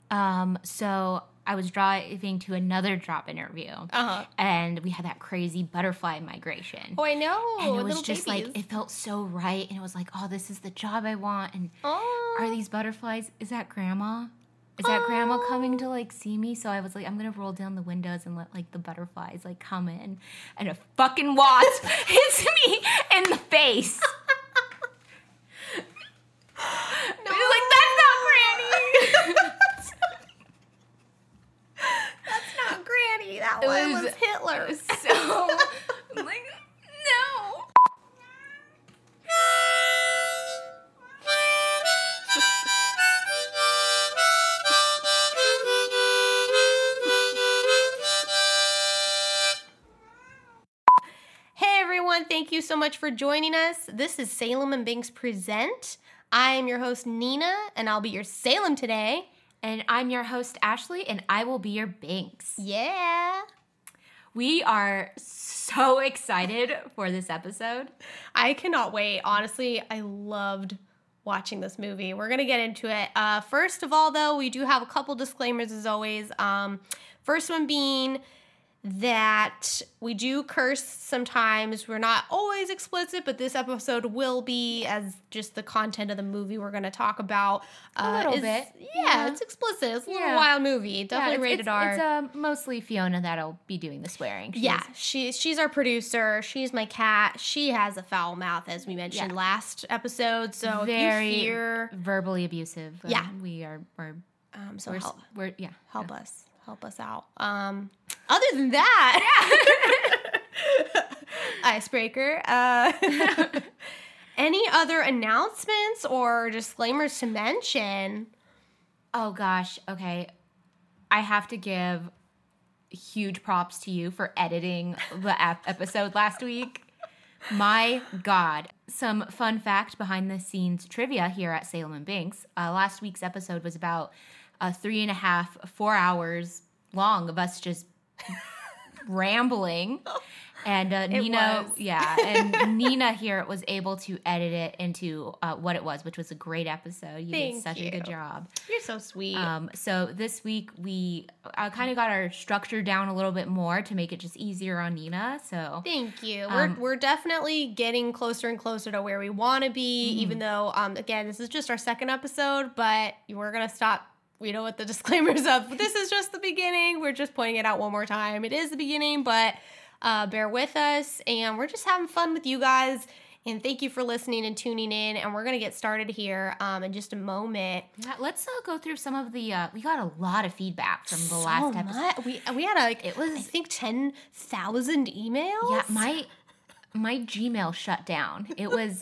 So I was driving to another job interview, and we had that crazy butterfly migration. Oh, I know. And it was just like, it felt so right, and it was like, oh, this is the job I want, and are these butterflies, is that grandma? Is that grandma coming to, like, see me? So I was like, I'm going to roll down the windows and let, like, the butterflies, like, come in. And a fucking wasp hits me in the face. No. Like, that's not Granny. That's not Granny. That one was Hitler. So, I'm like, no. Thank you so much for joining us. This is Salem and Binks Present. I am your host, Nina, and I'll be your Salem today. And I'm your host, Ashley, and I will be your Binks. Yeah. We are so excited for this episode. I cannot wait. Honestly, I loved watching this movie. We're going to get into it. First of all, though, we do have a couple disclaimers as always. First one being that we do curse sometimes. We're not always explicit, but this episode will be, as just the content of the movie we're going to talk about. A little bit. Yeah, it's explicit. It's a little wild movie. Definitely rated R. It's mostly Fiona that'll be doing the swearing. She's our producer. She's my cat. She has a foul mouth, as we mentioned last episode. So very if you hear verbally abusive. We're help us. Help us out. Other than that, icebreaker. Any other announcements or disclaimers to mention? Oh gosh, okay. I have to give huge props to you for editing the episode last week. My God. Some fun fact behind the scenes trivia here at Salem and Binks. Last week's episode was about 3.5-4 hours long of us just rambling, and Nina here was able to edit it into what it was, which was a great episode. You did such a good job. You're so sweet. So this week we kind of got our structure down a little bit more to make it just easier on Nina. So thank you. We're definitely getting closer and closer to where we want to be. Even though again, this is just our second episode, but we're gonna stop. We know what the disclaimer's of. But this is just the beginning. We're just pointing it out one more time. It is the beginning, but bear with us. And we're just having fun with you guys. And thank you for listening and tuning in. And we're going to get started here in just a moment. Yeah, let's go through some of the, we got a lot of feedback from the last episode. We had I think 10,000 emails. Yeah, my Gmail shut down. It was,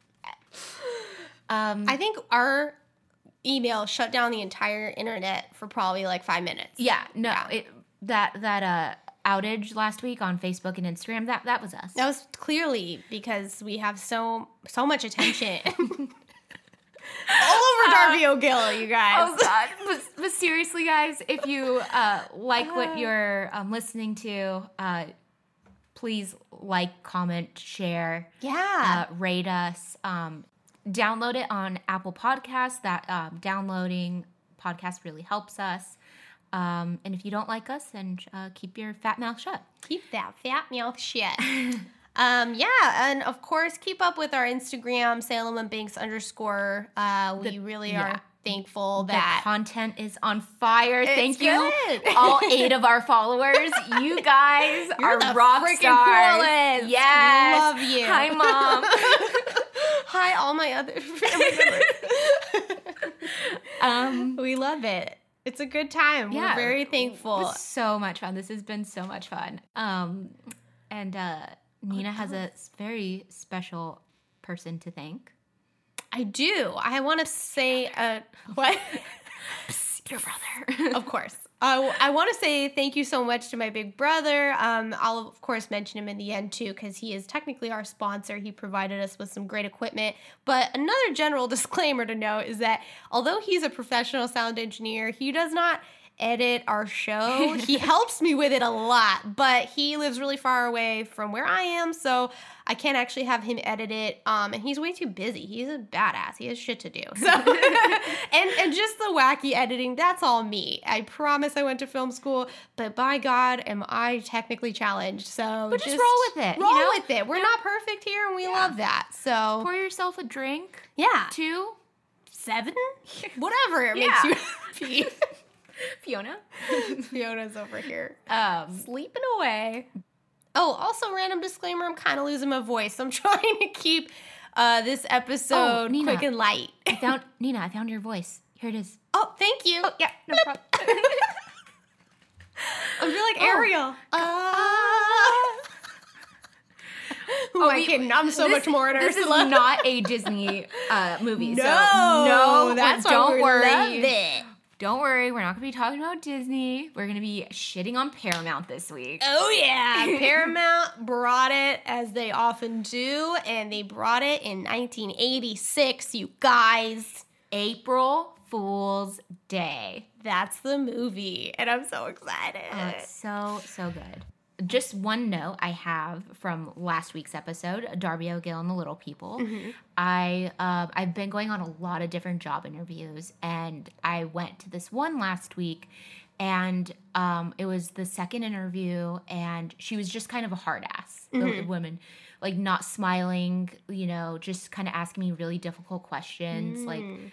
I think our email shut down the entire internet for probably like 5 minutes. Yeah, no, that outage last week on Facebook and Instagram, that was us. That was clearly because we have so much attention all over Darby O'Gill, you guys. Oh God! But seriously, guys, if you like what you're listening to, please like, comment, share, rate us. Download it on Apple Podcasts. That downloading podcast really helps us. And if you don't like us, then keep your fat mouth shut. Keep that fat mouth shut. And of course, keep up with our Instagram, Salem and Binks _. We really are thankful that the content is on fire. Thank you, all 8 of our followers. You guys are rock stars. Coolest. Yes, love you. Hi, Mom. Hi, all my other family members. We love it. It's a good time. We're very thankful. It was so much fun. This has been so much fun. And Nina has a very special person to thank. I do. I want to say, what? Your brother. Of course. I want to say thank you so much to my big brother. I'll, of course, mention him in the end, too, because he is technically our sponsor. He provided us with some great equipment. But another general disclaimer to note is that although he's a professional sound engineer, he does not edit our show. He helps me with it a lot, but he lives really far away from where I am, so I can't actually have him edit it. And he's way too busy. He's a badass. He has shit to do. So and just the wacky editing, that's all me. I promise I went to film school, but by God, am I technically challenged. So but just roll with it. Roll with it. We're not perfect here, and we love that. So pour yourself a drink. Yeah. 2, 7, whatever makes you happy. Fiona's over here sleeping away. Oh, also random disclaimer, I'm kind of losing my voice. I'm trying to keep this episode quick and light. Nina, I found your voice. Here it is. Oh, thank you. Oh, yeah, no problem. I feel like Ariel. Who am I kidding? I'm so much more in This Ursula. is not a Disney movie. No, that's don't worry. Love it. Don't worry, we're not going to be talking about Disney. We're going to be shitting on Paramount this week. Oh, yeah. Paramount brought it, as they often do, and they brought it in 1986, you guys. April Fool's Day. That's the movie, and I'm so excited. Oh, it's so good. Just one note I have from last week's episode, Darby O'Gill and the Little People. Mm-hmm. I've been going on a lot of different job interviews, and I went to this one last week, and it was the second interview, and she was just kind of a hard ass, the woman, like not smiling, just kind of asking me really difficult questions,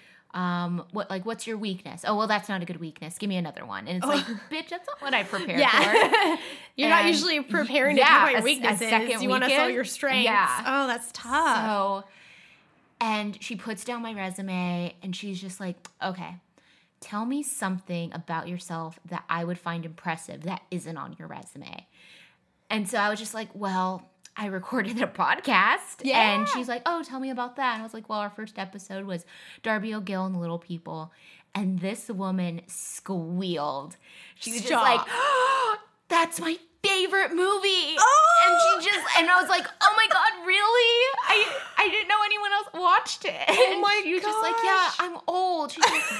what's your weakness? Oh, well, that's not a good weakness. Give me another one. And it's like, bitch, that's not what I prepared for. You're not usually preparing to talk about your weaknesses. You want to show your strengths. Yeah. Oh, that's tough. And she puts down my resume, and she's just like, okay, tell me something about yourself that I would find impressive that isn't on your resume. And so I was just like, well, I recorded a podcast. Yeah. And she's like, oh, tell me about that. And I was like, well, our first episode was Darby O'Gill and the Little People. And this woman squealed. She was just like, oh, that's my favorite movie. Oh! And I was like, oh my God, really? I didn't know anyone else watched it. Oh my God. She was just like, yeah, I'm old.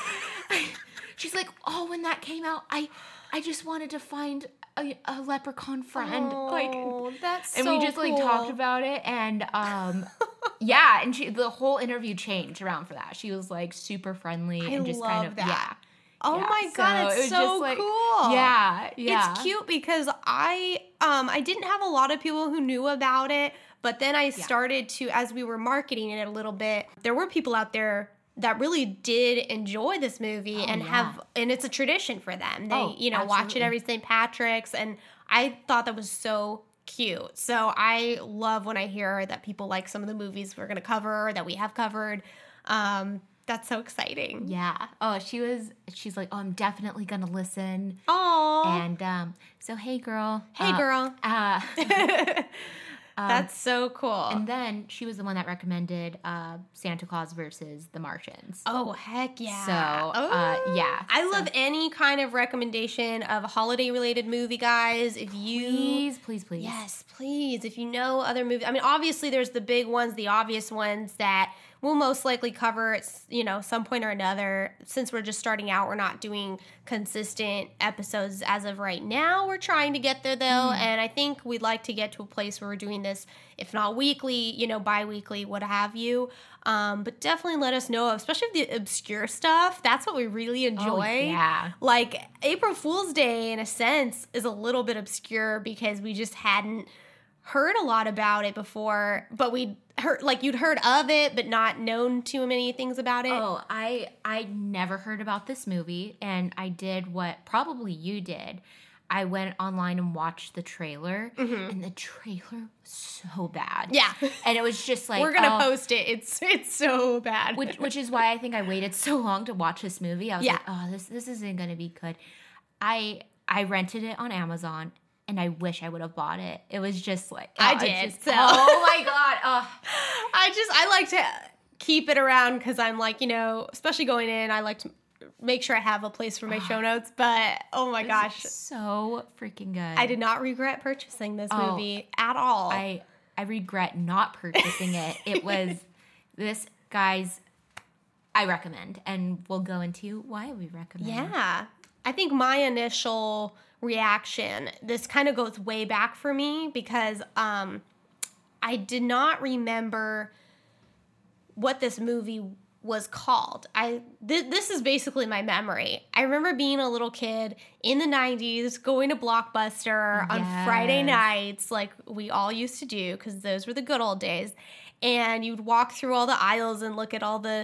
She's like, oh, when that came out, I just wanted to find a leprechaun friend. That's and so we just cool. talked about it, and yeah, and the whole interview changed around for that. She was like super friendly and just kind of that. Oh my God, it's so cool. Yeah. It's cute because I didn't have a lot of people who knew about it, but then I started to, as we were marketing it a little bit, there were people out there that really did enjoy this movie and it's a tradition for them. They, watch it every St. Patrick's, and I thought that was so cute. So I love when I hear that people like some of the movies we're going to cover, that we have covered. That's so exciting. Yeah. Oh, she's like, oh, I'm definitely going to listen. Oh. And so, hey, girl. Hey, girl. That's so cool. And then she was the one that recommended Santa Claus versus the Martians. Oh, heck yeah. So, yeah. I love any kind of recommendation of a holiday-related movie, guys. If you... Please. Yes, please. If you know other movies... I mean, obviously, there's the big ones, the obvious ones that we'll most likely cover at, some point or another. Since we're just starting out, we're not doing consistent episodes as of right now. We're trying to get there, though, and I think we'd like to get to a place where we're doing this, if not weekly, bi-weekly, what have you. But definitely let us know, especially the obscure stuff. That's what we really enjoy. Oh, yeah. Like, April Fool's Day, in a sense, is a little bit obscure because we just hadn't heard a lot about it before, but we'd heard, you'd heard of it, but not known too many things about it. Oh, I never heard about this movie, and I did what probably you did. I went online and watched the trailer, and the trailer was so bad. Yeah. And it was just like... We're going to post it. It's so bad. Which is why I think I waited so long to watch this movie. I was like, oh, this isn't going to be good. I rented it on Amazon, and I wish I would have bought it. It was just like... I did. Oh, my God. I like to keep it around because I'm like, especially going in, I like to make sure I have a place for my show notes. But, oh my gosh. So freaking good. I did not regret purchasing this movie at all. I regret not purchasing it. It was this, guys, I recommend. And we'll go into why we recommend. Yeah. I think my initial reaction, this kind of goes way back for me because I did not remember what this movie was called. This is basically my memory. I remember being a little kid in the 90s going to Blockbuster on Friday nights like we all used to do because those were the good old days. And you'd walk through all the aisles and look at all the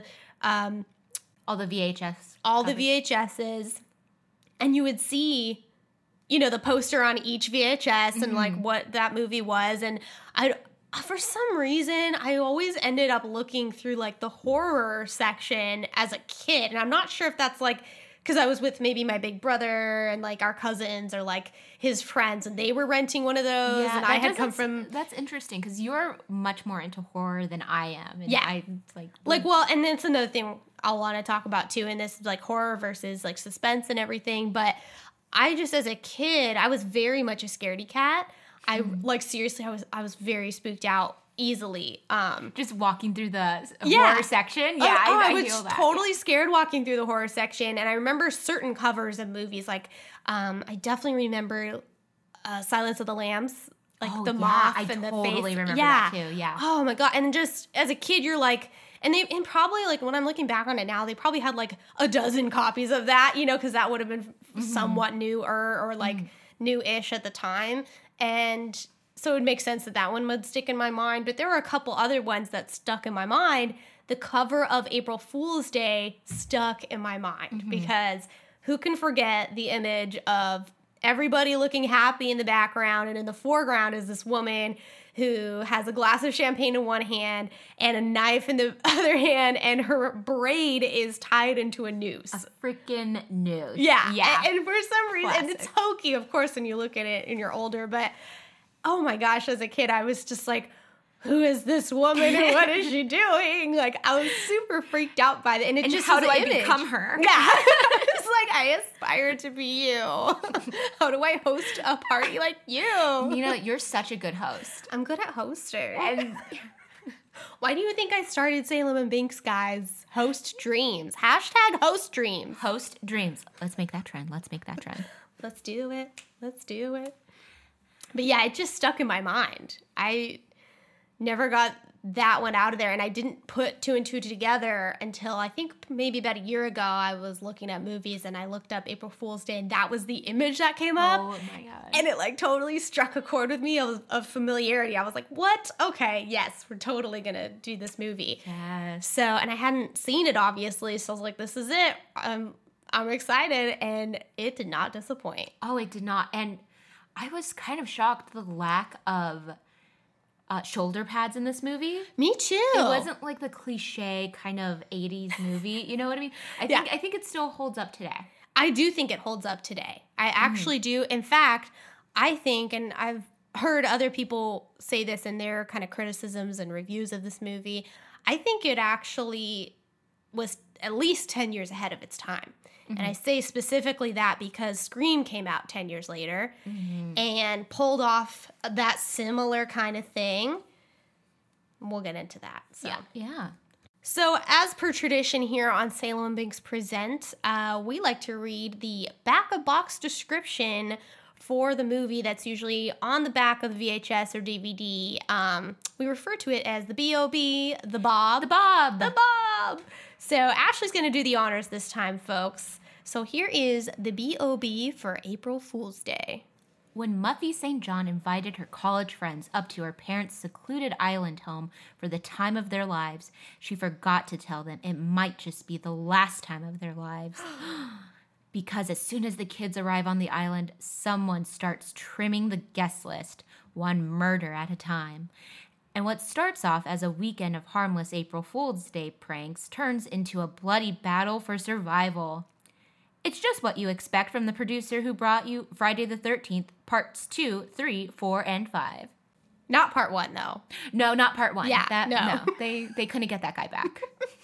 VHS. All the VHSs. And you would see, you know, the poster on each VHS and like what that movie was. And for some reason, I always ended up looking through like the horror section as a kid. And I'm not sure if that's like because I was with maybe my big brother and like our cousins or like his friends and they were renting one of those. Yeah, and I had come from. That's interesting because you're much more into horror than I am. And yeah. I well, and it's another thing I'll want to talk about too. And this is like horror versus like suspense and everything. But I just, as a kid, I was very much a scaredy cat. I like seriously, I was very spooked out easily. Just walking through the horror section. Yeah, I was feel that. Totally scared walking through the horror section. And I remember certain covers of movies. Like, I definitely remember Silence of the Lambs. Like the moth and the face. I totally remember that too. Yeah. Oh my God. And just as a kid, you're like, and probably like when I'm looking back on it now, they probably had like a dozen copies of that, you know, because that would have been somewhat newer or like new-ish at the time. And so it would make sense that one would stick in my mind. But there were a couple other ones that stuck in my mind. The cover of April Fool's Day stuck in my mind because who can forget the image of everybody looking happy in the background and in the foreground is this woman who has a glass of champagne in one hand and a knife in the other hand, and her braid is tied into a noose. A freaking noose. Yeah. And for some reason, and it's hokey, of course, when you look at it and you're older, but oh my gosh, as a kid, I was just like, who is this woman and what is she doing? Like, I was super freaked out by it. And it just how do I become her? Yeah. It's like, I aspire to be you. How do I host a party like you? You know, you're such a good host. I'm good at hosting. And why do you think I started Salem and Binks, guys? Host dreams. Hashtag host dreams. Host dreams. Let's make that trend. Let's do it. But yeah, it just stuck in my mind. I never got that one out of there, and I didn't put two and two together until I think maybe about a year ago. I was looking at movies and I looked up April Fool's Day, and that was the image that came up. Oh my God. And it like totally struck a chord with me of familiarity. I was like, what? Okay, yes, we're totally gonna do this movie. Yes. So, and I hadn't seen it obviously, so I was like, this is it. I'm excited, and it did not disappoint. Oh, it did not. And I was kind of shocked the lack of shoulder pads in this movie. Me too. It wasn't like the cliche kind of 80s movie. You know what I mean? I think it still holds up today. I do think it holds up today. I actually do. In fact, I think, and I've heard other people say this in their kind of criticisms and reviews of this movie, I think it actually was at least 10 years ahead of its time. And I say specifically that because Scream came out 10 years later and pulled off that similar kind of thing. We'll get into that. So. Yeah. So as per tradition here on Salem and Binks Present, we like to read the back-of-box description for the movie that's usually on the back of the VHS or DVD. We refer to it as the B.O.B., the Bob. The Bob. The Bob. So Ashley's going to do the honors this time, folks. So here is the B.O.B. for April Fool's Day. When Muffy St. John invited her college friends up to her parents' secluded island home for the time of their lives, she forgot to tell them it might just be the last time of their lives. Because as soon as the kids arrive on the island, someone starts trimming the guest list, one murder at a time. And what starts off as a weekend of harmless April Fool's Day pranks turns into a bloody battle for survival. It's just what you expect from the producer who brought you Friday the 13th, parts 2, 3, 4, and 5. Not part 1, though. No, not part 1. Yeah, no. They couldn't get that guy back.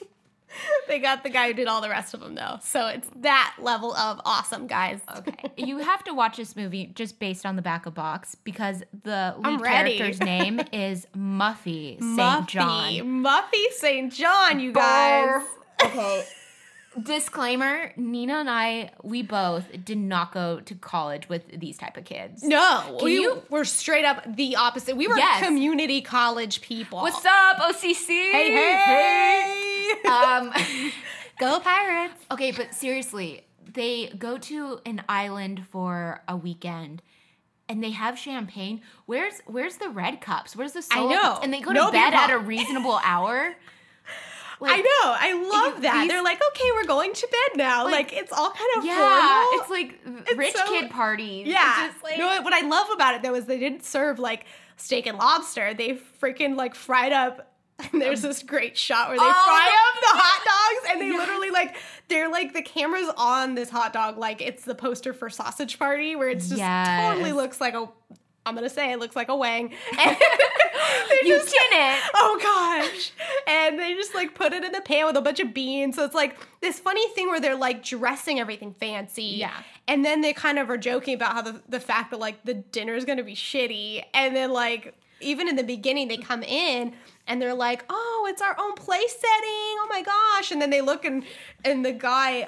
They got the guy who did all the rest of them, though. So it's that level of awesome, guys. Okay. You have to watch this movie just based on the back of box because the lead character's name is Muffy St. John. Muffy St. John, you guys. Okay. Disclaimer, Nina and I, we both did not go to college with these type of kids. No. We were straight up the opposite. We were community college people. What's up, OCC? Hey. Go Pirates. Okay, but seriously, they go to an island for a weekend. And they have champagne. Where's the red cups? Where's the solo cups? And they go to bed at a reasonable hour. Like, I know. I love that. They're like, okay, we're going to bed now. Like it's all kind of formal. It's like rich kid parties. Yeah. It's just like, no, what I love about it though is they didn't serve like steak and lobster. They freaking like fried up. And there's this great shot where they fry up the hot dogs and they literally like, they're like the camera's on this hot dog like it's the poster for Sausage Party where it's just totally looks like a, I'm going to say it looks like a wang. And you didn't. Oh gosh. And they just like put it in the pan with a bunch of beans. So it's like this funny thing where they're like dressing everything fancy. Yeah. And then they kind of are joking about how the fact that like the dinner's going to be shitty. And then like, even in the beginning, they come in and they're like, oh, it's our own place setting. Oh my gosh. And then they look and the guy,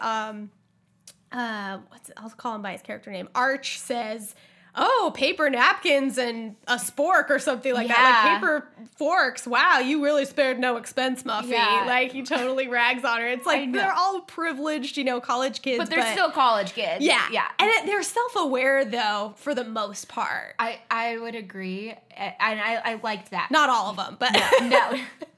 I'll call him by his character name. Arch says, oh, paper napkins and a spork or something like that. Like paper forks. Wow, you really spared no expense, Muffy. Yeah. Like he totally rags on her. It's like they're all privileged, college kids. But they're still college kids. Yeah. Yeah. And they're self-aware though, for the most part. I would agree. And I liked that. Not all of them, but no.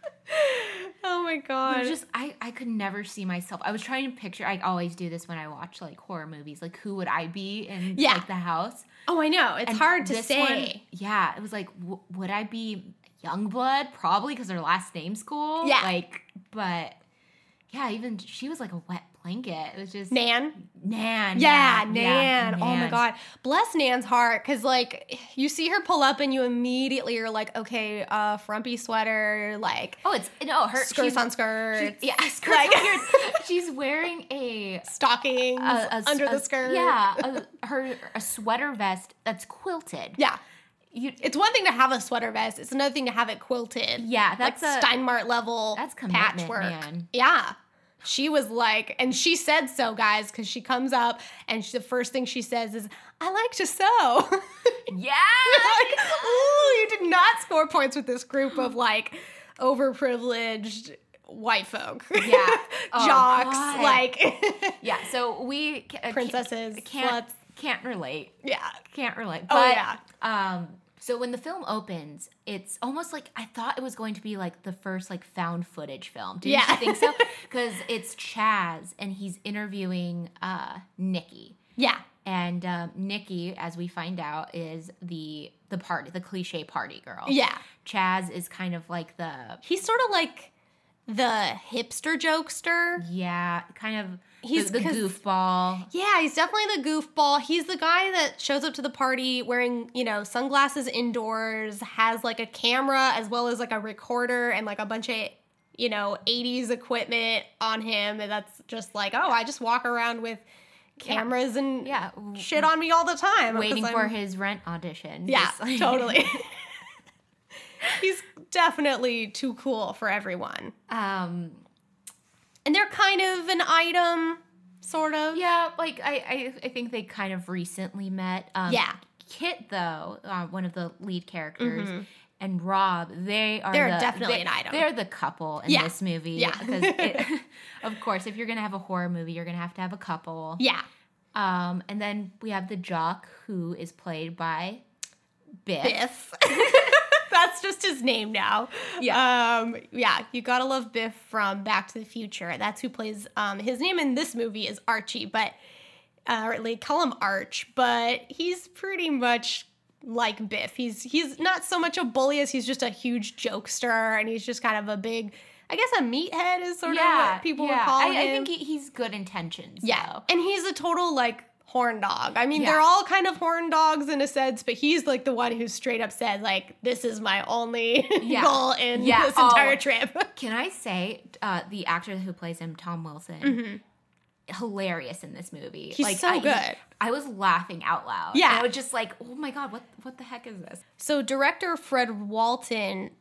Oh my god. I could never see myself. I was trying to picture, I always do this when I watch like horror movies, like who would I be in like the house? Oh, I know. It's hard to say. One, it was like, would I be Youngblood? Probably because their last name's cool. Yeah. Like, but yeah, even she was like a wet blanket. It was just Nan. Yeah, Nan. Nan. Oh my god. Bless Nan's heart, because like you see her pull up and you immediately are like, okay, frumpy sweater, like her skirts on skirts. Skirts on skirts. She's wearing a stockings under the skirt. Yeah, a sweater vest that's quilted. Yeah. It's one thing to have a sweater vest. It's another thing to have it quilted. Yeah, that's like Steinmart level. That's commitment, patchwork. Man. Yeah. She was like, and she said so, guys, because she comes up and the first thing she says is, I like to sew. Yeah. Like, ooh, you did not score points with this group of like overprivileged white folk. Yeah. Jocks. God. Like. Yeah. So we princesses. Can't relate. Yeah. Can't relate. But, yeah. So when the film opens, it's almost like I thought it was going to be like the first like found footage film. Didn't you think so? Because it's Chaz and he's interviewing Nikki. Yeah. And Nikki, as we find out, is the cliche party girl. Yeah. Chaz is kind of like he's sort of like the hipster jokester. Yeah, kind of he's the goofball. Yeah, he's definitely the goofball. He's the guy that shows up to the party wearing, sunglasses indoors, has like a camera as well as like a recorder and like a bunch of, 80s equipment on him. And that's just like, I just walk around with cameras and shit on me all the time. Waiting for his Rent audition. Yeah, totally. He's definitely too cool for everyone. And they're kind of an item, sort of. Yeah, like I think they kind of recently met. Kit, though, one of the lead characters, and Rob, they're definitely an item. They're the couple in this movie. Yeah. Because, of course, if you're going to have a horror movie, you're going to have a couple. Yeah. And then we have the jock, who is played by Biff. That's just his name now. Yeah. You gotta love Biff from Back to the Future. That's who plays, his name in this movie is Archie, but, or they call him Arch, but he's pretty much like Biff. He's not so much a bully as he's just a huge jokester, and he's just kind of a big, I guess a meathead is sort of what people would call him. I think he's good intentions. Yeah. Though. And he's a total, like, horn dog. I mean, they're all kind of horn dogs in a sense, but he's like the one who straight up said, like, this is my only goal in this entire trip. Can I say, the actor who plays him, Tom Wilson, hilarious in this movie. He's so good. I was laughing out loud. Yeah. And I was just like, oh my God, what the heck is this? So director Fred Walton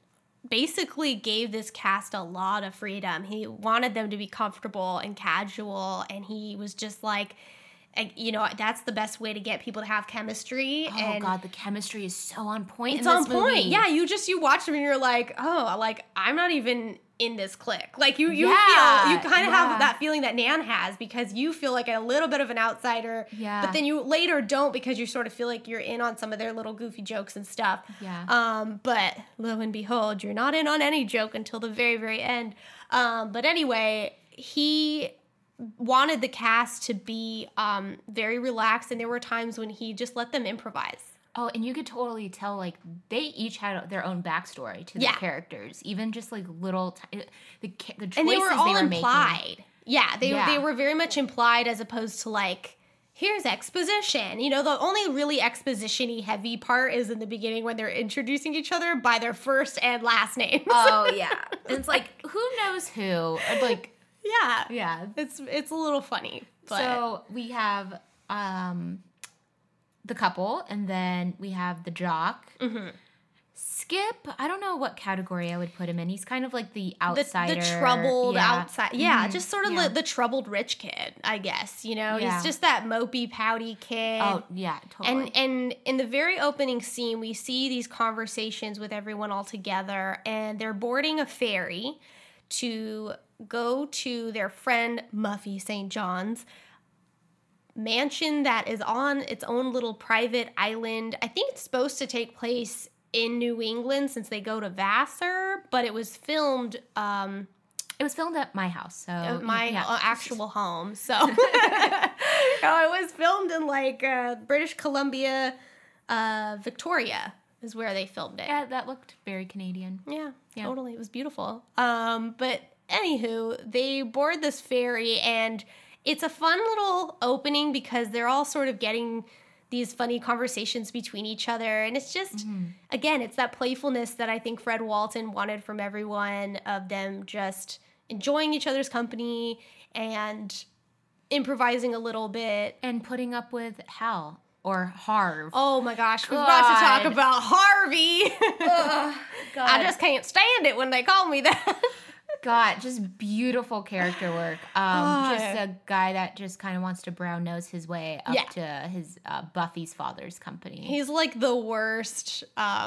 basically gave this cast a lot of freedom. He wanted them to be comfortable and casual, and he was just like, you know, that's the best way to get people to have chemistry. Oh, and God, the chemistry is so on point. It's on point. Yeah, you watch them and you're like, oh, like, I'm not even in this clique. Like, you feel, you kind of have that feeling that Nan has, because you feel like a little bit of an outsider. Yeah. But then you later don't, because you sort of feel like you're in on some of their little goofy jokes and stuff. Yeah. But lo and behold, you're not in on any joke until the very, very end. But anyway, he wanted the cast to be very relaxed, and there were times when he just let them improvise. Oh, and you could totally tell, like, they each had their own backstory to their characters, even just like little the choices and they were all implied. Making. Yeah, they were very much implied, as opposed to like, here's exposition. You know, the only really exposition-y heavy part is in the beginning when they're introducing each other by their first and last names. Oh yeah, and it's like, who knows who? Like. Yeah. It's a little funny. But. So we have the couple, and then we have the jock. Mm-hmm. Skip, I don't know what category I would put him in. He's kind of like the outsider. The troubled outside. Yeah, just sort of Yeah. the troubled rich kid, I guess. You know, Yeah. he's just that mopey, pouty kid. Oh, yeah, totally. And in the very opening scene, we see these conversations with everyone all together, and they're boarding a ferry to go to their friend Muffy St. John's mansion that is on its own little private island. I think it's supposed to take place in New England, since they go to Vassar, but it was filmed it was filmed at my house, so actual home. So it was filmed in like British Columbia, Victoria is where they filmed it. Yeah, that looked very Canadian. Yeah, totally. It was beautiful. But anywho, they board this ferry, and it's a fun little opening because they're all sort of getting these funny conversations between each other. And it's just, again, it's that playfulness that I think Fred Walton wanted from everyone, of them just enjoying each other's company and improvising a little bit. And putting up with Hal or Harv. Oh my gosh, we've got to talk about Harvey. God. I just can't stand it when they call me that. God, just beautiful character work. Just a guy that just kind of wants to brown nose his way up to his Buffy's father's company. He's like the worst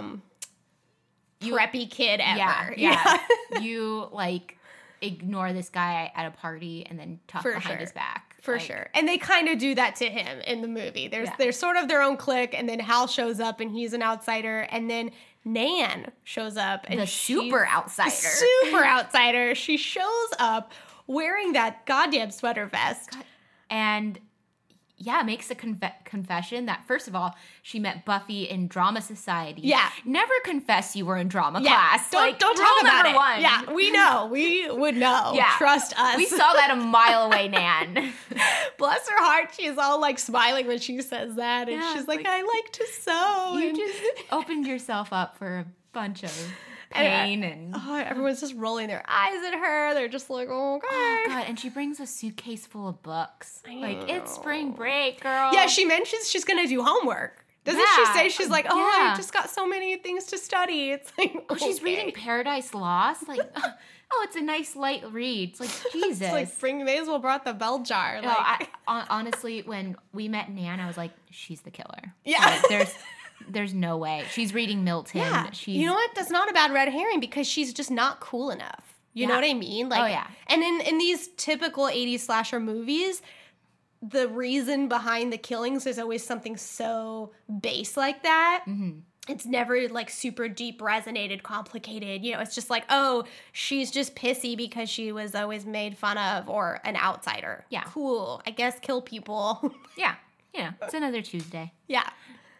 preppy kid ever. Yeah. You like ignore this guy at a party and then talk behind his back. For sure. And they kind of do that to him in the movie. There's sort of their own clique, and then Hal shows up and he's an outsider, and then Nan shows up, and the super outsider. Super outsider. She shows up wearing that goddamn sweater vest. And makes a confession that, first of all, she met Buffy in drama society. Yeah. Never confess you were in drama class. Don't talk about it. One. Yeah, we know. We would know. Yeah. Trust us. We saw that a mile away, Nan. Bless her heart. She's all like smiling when she says that. And she's like, I like to sew. You just opened yourself up for a bunch of pain and everyone's just rolling their eyes at her. They're just like, okay. Oh God, and she brings a suitcase full of books. Like, it's spring break, girl. Yeah, she mentions she's gonna do homework. Doesn't she say she's like, I just got so many things to study. It's like, she's reading Paradise Lost. Like, it's a nice light read. It's like, Jesus. It's like, may as well brought the bell jar. No, honestly, when we met Nan, I was like, she's the killer. Yeah. Like, there's no way. She's reading Milton. Yeah. You know what? That's not a bad red herring, because she's just not cool enough. You know what I mean? Like, And in these typical 80s slasher movies, the reason behind the killings is always something so base like that. Mm-hmm. It's never like super deep, resonated, complicated. You know, it's just like, she's just pissy because she was always made fun of, or an outsider. Yeah. Cool. I guess kill people. Yeah. It's another Tuesday. Yeah.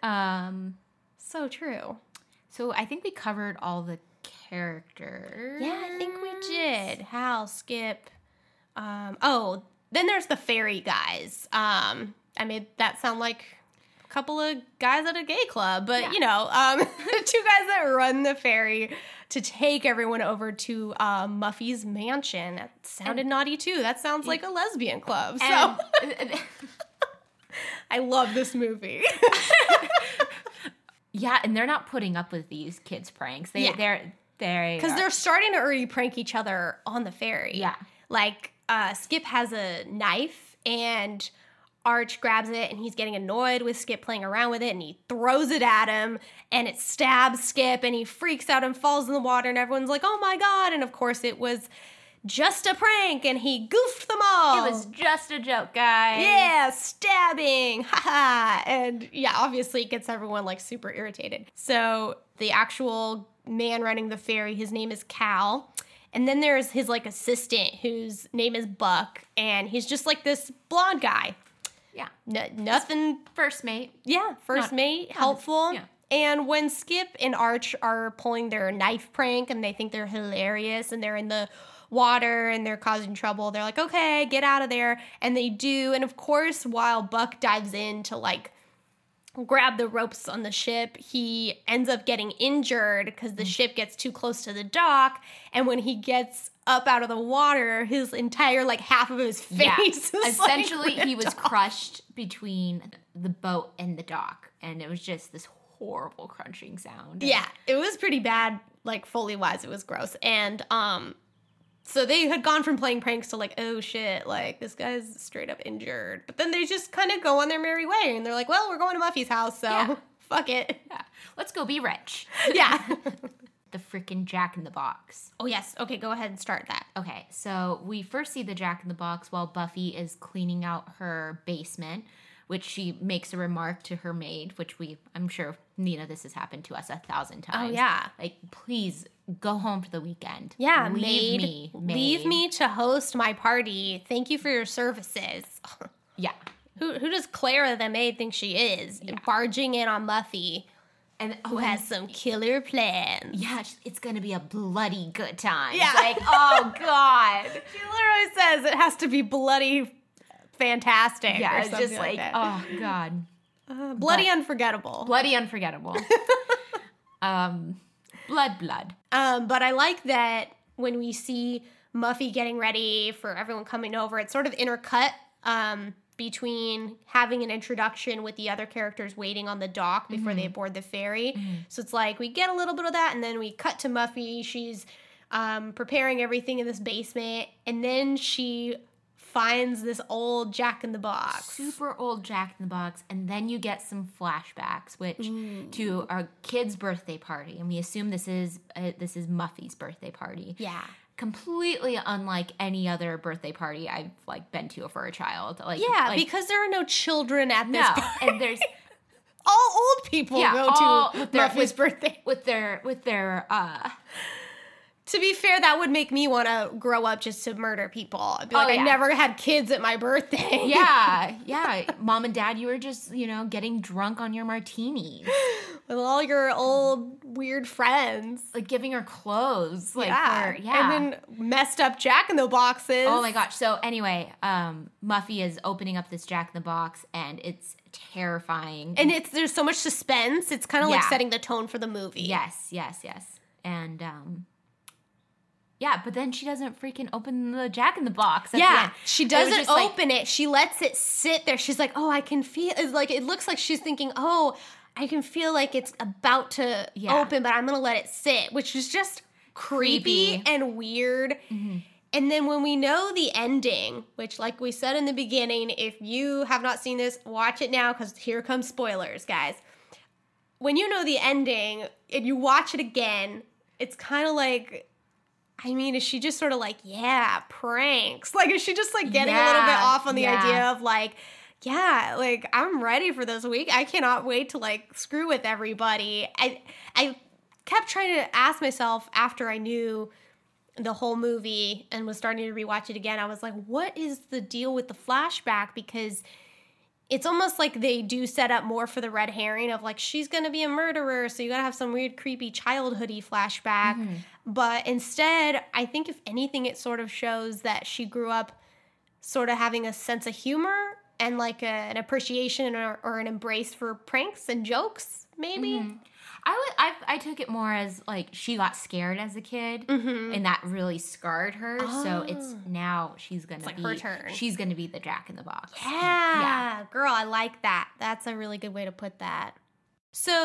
So true. So I think we covered all the characters. Yeah, I think we did. Hal, Skip. Then there's the fairy guys. I made that sound like a couple of guys at a gay club, but two guys that run the ferry to take everyone over to Muffy's mansion. That sounded naughty too. That sounds like a lesbian club. So I love this movie. Yeah, and they're not putting up with these kids' pranks. They're There you go. Because they're starting to already prank each other on the ferry. Yeah. Like, Skip has a knife, and Arch grabs it, and he's getting annoyed with Skip playing around with it, and he throws it at him, and it stabs Skip, and he freaks out and falls in the water, and everyone's like, oh my God. And of course, it was just a prank, and he goofed them all. It was just a joke, guys. Yeah, stabbing, haha. And yeah, obviously it gets everyone like super irritated. So the actual man running the ferry, his name is Cal. And then there's his like assistant whose name is Buck, and he's just like this blonde guy. Yeah. Nothing. First mate. Yeah, first mate, helpful. Yeah. And when Skip and Arch are pulling their knife prank and they think they're hilarious and they're in the water and they're causing trouble, they're like, okay, get out of there. And they do. And of course, while Buck dives in to like grab the ropes on the ship, he ends up getting injured because the ship gets too close to the dock. And when he gets up out of the water, his entire like half of his face is essentially like, he was off. crushed between the boat and the dock, and it was just this horrible crunching sound. Yeah, it was pretty bad, like Foley wise, it was gross. And so they had gone from playing pranks to like, oh shit, like this guy's straight up injured. But then they just kind of go on their merry way, and they're like, well, we're going to Muffy's house, so fuck it. Yeah. Let's go be rich. Yeah. The freaking Jack in the Box. Oh yes. Okay, go ahead and start that. Okay, so we first see the Jack in the Box while Buffy is cleaning out her basement, which she makes a remark to her maid, which I'm sure, Nina, this has happened to us 1,000 times. Oh yeah. Like, please go home for the weekend. Yeah, Leave Leave me to host my party. Thank you for your services. Yeah. Who does Clara the maid think she is? Yeah. Barging in on Muffy, And who has some killer plans. Yeah, it's gonna be a bloody good time. Yeah. It's like, oh God. She literally says it has to be bloody fantastic. Yeah, or it's something just like that. oh God. Bloody unforgettable. Bloody unforgettable. Blood. But I like that when we see Muffy getting ready for everyone coming over, it's sort of intercut between having an introduction with the other characters waiting on the dock before they board the ferry. So it's like we get a little bit of that, and then we cut to Muffy. She's preparing everything in this basement, and then she finds this old Jack in the Box. Super old Jack in the Box, and then you get some flashbacks, which to our kid's birthday party, and we assume this is Muffy's birthday party. Yeah. Completely unlike any other birthday party I've like been to for a child. Like Because there are no children at this party. And there's all old people go to Muffy's birthday. with their To be fair, that would make me want to grow up just to murder people. I'd be like, yeah. I never had kids at my birthday. Yeah. Mom and Dad, you were just, getting drunk on your martinis. With all your old weird friends. Like giving her clothes. Like And then messed up Jack in the Boxes. Oh my gosh. So anyway, Muffy is opening up this Jack in the Box, and it's terrifying. And there's so much suspense. It's kind of like setting the tone for the movie. Yes. And but then she doesn't freaking open the Jack in the Box. She doesn't open it. She lets it sit there. She's like, oh, I can feel it's like it looks like she's thinking, oh, I can feel like it's about to open, but I'm gonna let it sit, which is just creepy and weird. Mm-hmm. And then when we know the ending, which like we said in the beginning, if you have not seen this, watch it now because here come spoilers, guys. When you know the ending and you watch it again, it's kind of like, I mean, is she just sort of like, pranks? Like, is she just like getting a little bit off on the idea of like, like I'm ready for this week. I cannot wait to like screw with everybody. I kept trying to ask myself after I knew the whole movie and was starting to rewatch it again. I was like, what is the deal with the flashback? Because it's almost like they do set up more for the red herring of like, she's going to be a murderer. So you got to have some weird, creepy childhoody flashback. Mm-hmm. But instead, I think if anything, it sort of shows that she grew up sort of having a sense of humor and like an appreciation or an embrace for pranks and jokes, maybe. Mm-hmm. I took it more as like she got scared as a kid, and that really scarred her. Oh. So it's now she's gonna be her turn. She's gonna be the Jack in the Box. Yeah, girl, I like that. That's a really good way to put that. So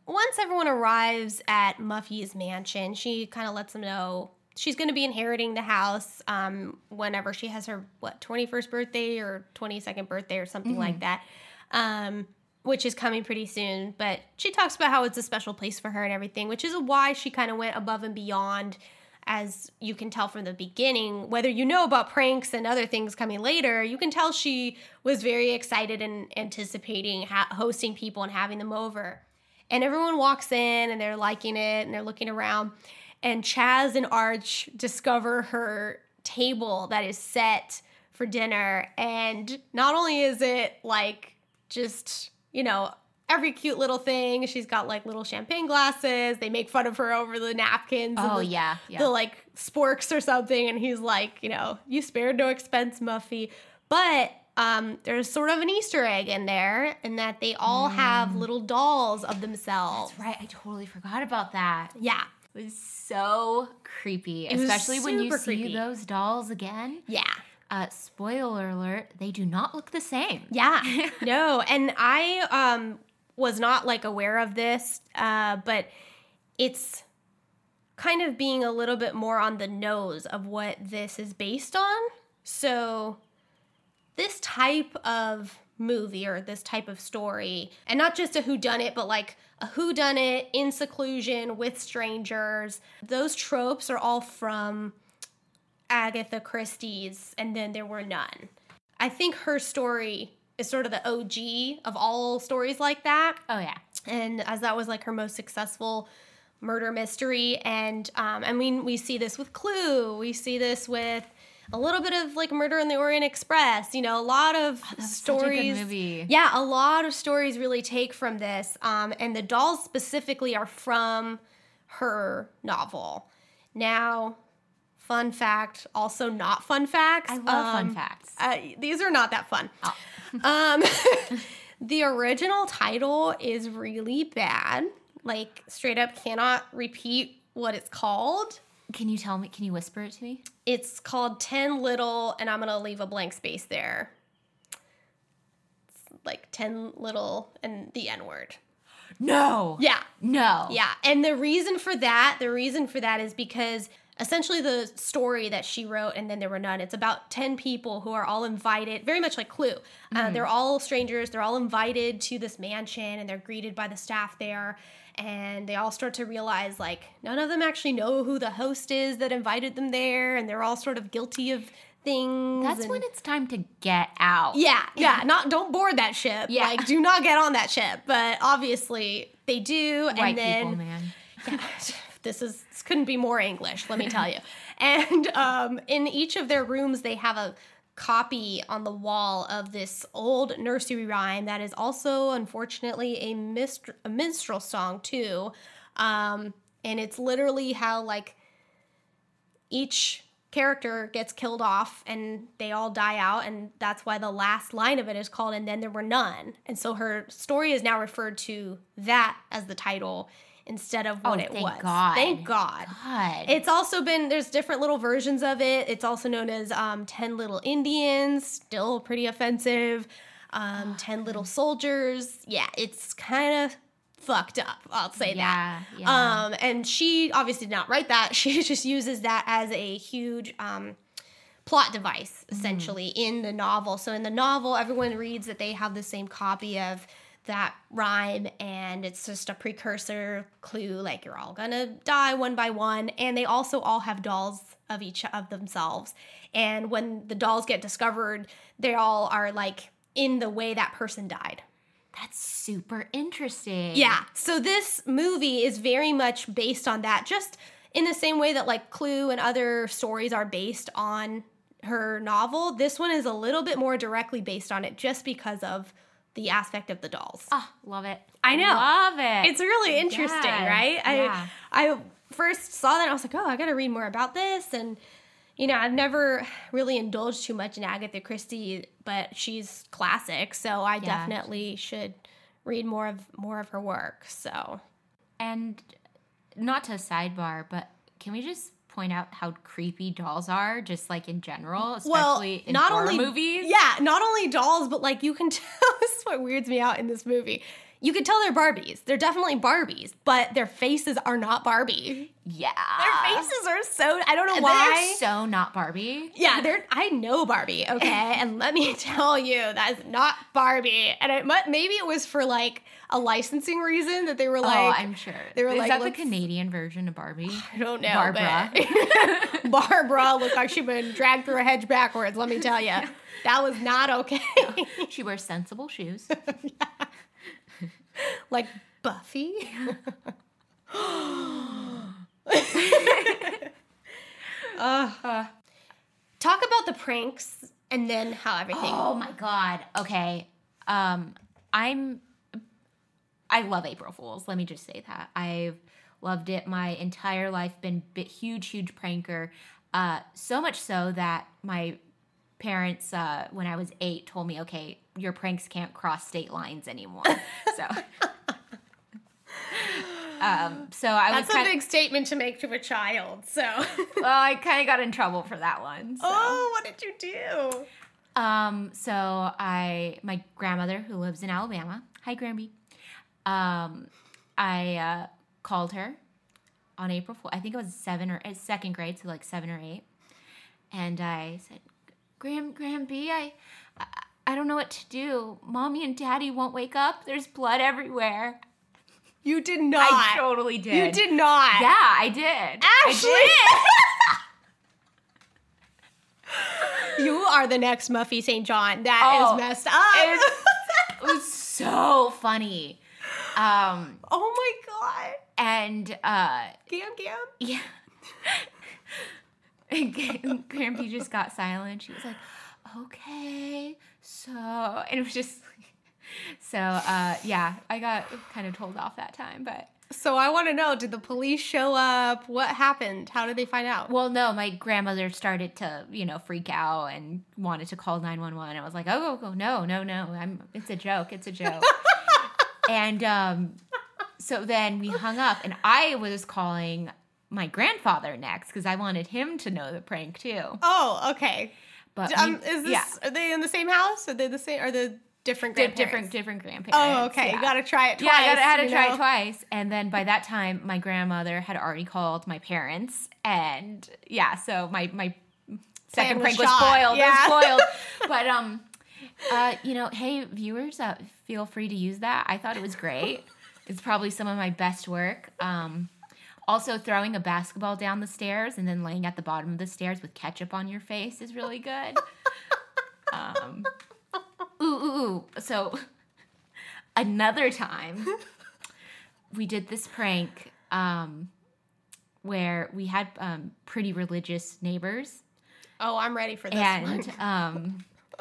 once everyone arrives at Muffy's mansion, she kind of lets them know she's going to be inheriting the house whenever she has her, 21st birthday or 22nd birthday or something like that, which is coming pretty soon. But she talks about how it's a special place for her and everything, which is why she kind of went above and beyond, as you can tell from the beginning. Whether you know about pranks and other things coming later, you can tell she was very excited and anticipating hosting people and having them over. And everyone walks in and they're liking it and they're looking around. And Chaz and Arch discover her table that is set for dinner. And not only is it like just, every cute little thing. She's got like little champagne glasses. They make fun of her over the napkins. Oh, and yeah. The like sporks or something. And he's like, you spared no expense, Muffy. But there's sort of an Easter egg in there, in that they all have little dolls of themselves. That's right. I totally forgot about that. Yeah. It was so creepy, especially when you see those dolls again. Yeah. Spoiler alert, they do not look the same. Yeah. No. And I was not like aware of this, but it's kind of being a little bit more on the nose of what this is based on. So this type of movie or this type of story, and not just a whodunit, but like a whodunit in seclusion with strangers, those tropes are all from Agatha Christie's And Then There Were None. I think her story is sort of the OG of all stories like that. Oh, yeah. And as that was like her most successful murder mystery. And I mean, we see this with Clue. We see this with a little bit of like Murder on the Orient Express. A lot of stories. Such a good movie. Yeah, a lot of stories really take from this. And the dolls specifically are from her novel. Now, fun fact, also not fun facts. I love fun facts. These are not that fun. Oh. The original title is really bad. Like, straight up cannot repeat what it's called. Can you tell me? Can you whisper it to me? It's called 10 Little, and I'm going to leave a blank space there. It's like 10 Little and the N-word. No. Yeah. No. Yeah. And the reason for that is because essentially the story that she wrote, And Then There Were None, it's about 10 people who are all invited, very much like Clue. They're all strangers. They're all invited to this mansion, and they're greeted by the staff there. And they all start to realize, like, none of them actually know who the host is that invited them there, and they're all sort of guilty of things. That's when it's time to get out. Yeah. Don't board that ship. Yeah. Like, do not get on that ship. But obviously, they do. White and then, people, man. Yeah, this couldn't be more English, let me tell you. And in each of their rooms, they have a copy on the wall of this old nursery rhyme that is also, unfortunately, a minstrel song, too. And it's literally how, like, each character gets killed off and they all die out, and that's why the last line of it is called And Then There Were None. And so her story is now referred to that as the title instead of what it was. Thank God. It's also been, there's different little versions of it. It's also known as 10 Little Indians, still pretty offensive. 10 Little Soldiers. Yeah, it's kind of fucked up, I'll say that. Yeah. And she obviously did not write that. She just uses that as a huge plot device, essentially, in the novel. So in the novel, everyone reads that they have the same copy of that rhyme, and it's just a precursor clue, like you're all gonna die one by one. And they also all have dolls of each of themselves. And when the dolls get discovered, they all are like in the way that person died. That's super interesting. Yeah. So this movie is very much based on that, just in the same way that like Clue and other stories are based on her novel. This one is a little bit more directly based on it just because of the aspect of the dolls. Oh, love it. I know. Love it. It's really interesting, right? Yeah. I first saw that and I was like, oh, I got to read more about this. And, I've never really indulged too much in Agatha Christie, but she's classic. So I definitely should read more of her work. So, and not to sidebar, but can we just point out how creepy dolls are, just like in general, especially in horror movies? Yeah, not only dolls, but like you can tell, this is what weirds me out in this movie. you could tell they're Barbies. They're definitely Barbies, but their faces are not Barbie. Yeah. Their faces are so, I don't know why. They're so not Barbie. Yeah, I know Barbie, okay? And let me tell you, that is not Barbie. And maybe it was for like a licensing reason that they were like. Oh, I'm sure. They were is that the Canadian version of Barbie? I don't know. Barbara. Barbara looked like she'd been dragged through a hedge backwards, let me tell you. That was not okay. She wears sensible shoes. Yeah. Like Buffy? Talk about the pranks and then how everything. Oh my God. Okay. I love April Fools. Let me just say that. I've loved it my entire life. Been huge pranker. So much so that my parents, when I was 8, told me, okay, your pranks can't cross state lines anymore. So That's a big statement to make to a child. So well, I kind of got in trouble for that one. So. Oh, what did you do? So my grandmother who lives in Alabama. Hi, Gramby. I called her on April 4th. I think it was 2nd grade, so like 7 or 8. And I said, Gramby, I don't know what to do. Mommy and Daddy won't wake up. There's blood everywhere. You did not. I totally did. You did not. Yeah, I did. Ashley! You are the next Muffy St. John. That is messed up. It was so funny. Oh my God. And Gam. yeah. Grampy just got silent. She was like, okay, so, and it was just, so, yeah, I got kind of told off that time, but. So I want to know, did the police show up? What happened? How did they find out? Well, no, my grandmother started to, freak out and wanted to call 911. I was like, oh, no, it's a joke. And, so then we hung up, and I was calling my grandfather next because I wanted him to know the prank too. Oh, okay. But are they in the same house? Are they the same? Are they different grandparents? Different grandparents. Oh, okay. Yeah. You got to try it twice. Yeah, I had to try it twice. And then by that time, my grandmother had already called my parents. And yeah, so my second prank was spoiled. Yeah. It was spoiled. But, hey, viewers, feel free to use that. I thought it was great. It's probably some of my best work. Also, throwing a basketball down the stairs and then laying at the bottom of the stairs with ketchup on your face is really good. So, another time, we did this prank where we had pretty religious neighbors. Oh, I'm ready for this one.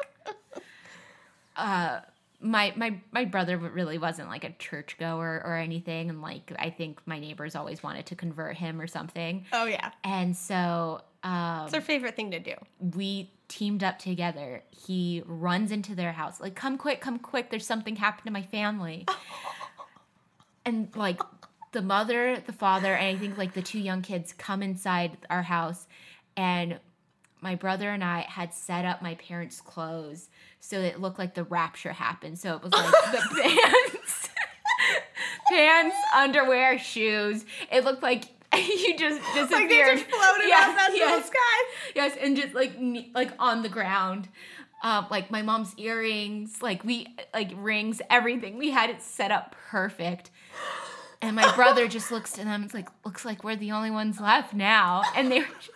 My brother really wasn't like a churchgoer or anything, and like I think my neighbors always wanted to convert him or something. Oh yeah. And so it's their favorite thing to do. We teamed up together. He runs into their house like, come quick, there's something happened to my family. And like the mother, the father, and I think like the 2 young kids come inside our house, and my brother and I had set up my parents' clothes so it looked like the rapture happened. So it was like the pants, underwear, shoes. It looked like you just disappeared. Like they just floated off the sky. Yes, and just like on the ground. Like my mom's earrings, rings, everything. We had it set up perfect. And my brother just looks at them. It's like, looks like we're the only ones left now. And they were just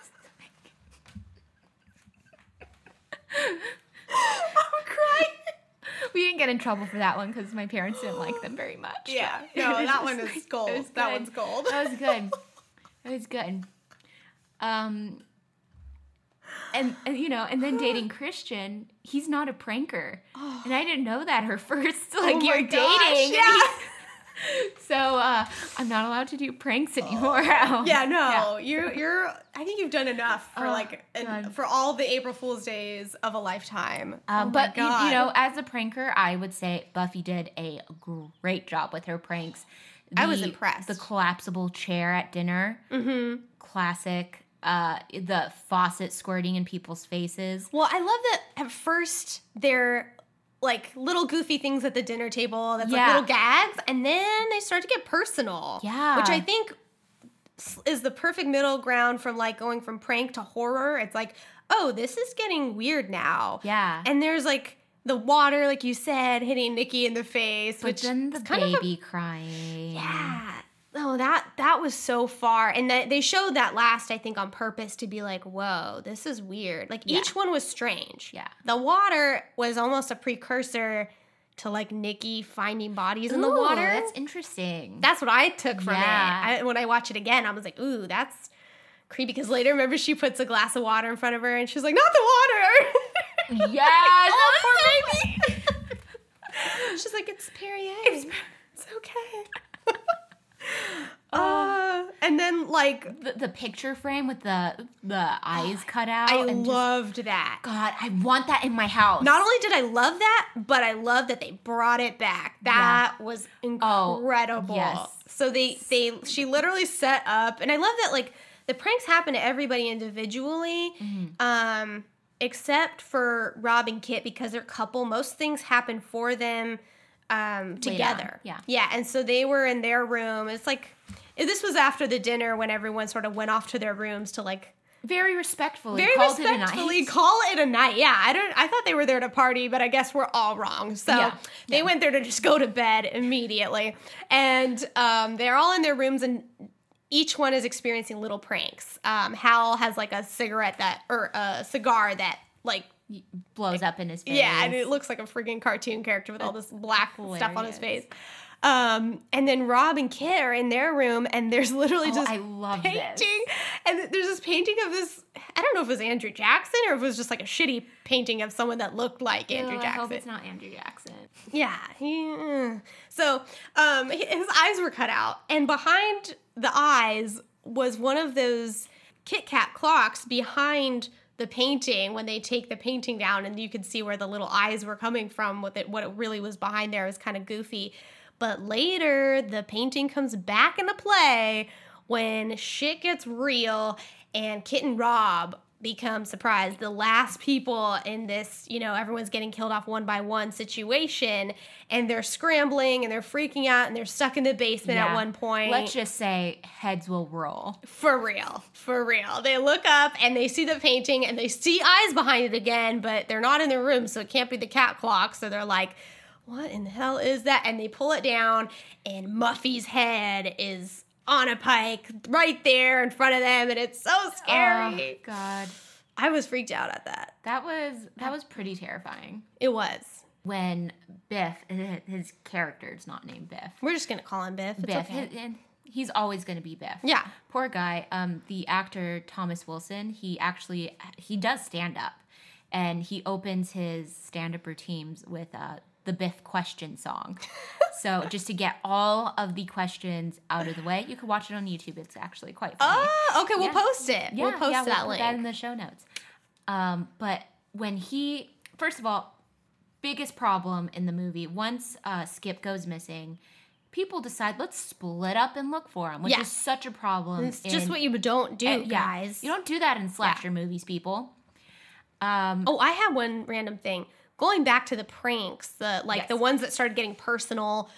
I'm crying. We didn't get in trouble for that one because my parents didn't like them very much. Yeah, no, that one is gold. That one's gold. That was good. It was good. And then dating Christian, he's not a pranker. Oh. And I didn't know that her first year dating. Yeah. So I'm not allowed to do pranks anymore. Yeah, no. You're I think you've done enough for for all the April Fool's days of a lifetime. But as a pranker, I would say Buffy did a great job with her pranks. I was impressed. The collapsible chair at dinner. Mm-hmm. Classic. The faucet squirting in people's faces. Well, I love that at first they're like little goofy things at the dinner table that's like little gags, and then they start to get personal. Yeah. Which I think is the perfect middle ground from like going from prank to horror. It's like, oh, this is getting weird now. Yeah. And there's like the water, like you said, hitting Nikki in the face. But which then the kind baby crying. Yeah. Oh, that was so far. And they showed that last, I think, on purpose to be like, whoa, this is weird. Like, each one was strange. Yeah. The water was almost a precursor to, like, Nikki finding bodies in the water. That's interesting. That's what I took from it. When I watch it again, I was like, ooh, that's creepy. Because later, remember, she puts a glass of water in front of her, and she's like, not the water! Yes! Oh, poor baby! She's like, it's Perrier. It's okay. And then like the picture frame with the eyes cut out. I loved that. God, I want that in my house. Not only did I love that, but I love that they brought it back. That was incredible. Yes. So she literally set up, and I love that like the pranks happen to everybody individually. Mm-hmm. Except for Rob and Kit, because they're a couple. Most things happen for them together. Yeah. And so they were in their room. It's like, this was after the dinner when everyone sort of went off to their rooms to like very respectfully call it a night. Yeah. I thought they were there to party, but I guess we're all wrong. So they went there to just go to bed immediately. And they're all in their rooms, and each one is experiencing little pranks. Hal has like a cigar that like blows up in his face. Yeah, and it looks like a freaking cartoon character with all this black stuff on his face. And then Rob and Kit are in their room, and there's literally just painting. This. And there's this painting of this, I don't know if it was Andrew Jackson or if it was just like a shitty painting of someone that looked like Andrew Jackson. I hope it's not Andrew Jackson. Yeah. So his eyes were cut out, and behind the eyes was one of those Kit Kat clocks behind the painting. When they take the painting down, and you could see where the little eyes were coming from, what it really was behind there was kind of goofy. But later, the painting comes back into play when shit gets real, and Kit and Rob become surprised. The last people in this, everyone's getting killed off one by one situation, and they're scrambling, and they're freaking out, and they're stuck in the basement at one point. Let's just say heads will roll. For real. They look up, and they see the painting, and they see eyes behind it again, but they're not in their room, so it can't be the cat clock, so they're like, what in the hell is that? And they pull it down, and Muffy's head is on a pike right there in front of them, and it's so scary. Oh, God. I was freaked out at that. That was pretty terrifying. It was. When Biff, his character's not named Biff. We're just going to call him Biff. It's Biff. okay. And he's always going to be Biff. Yeah. Poor guy. The actor Thomas Wilson, he does stand up. And he opens his stand-up routines with the Biff question song. So just to get all of the questions out of the way, you can watch it on YouTube. It's actually quite funny. Oh, okay. We'll post it. Yeah, we'll post that we'll link. Put that in the show notes. But when first of all, biggest problem in the movie, once Skip goes missing, people decide, let's split up and look for him, which is such a problem. It's just what you don't do, guys. You don't do that in slasher movies, people. I have one random thing. Going back to the pranks, the ones that started getting personal,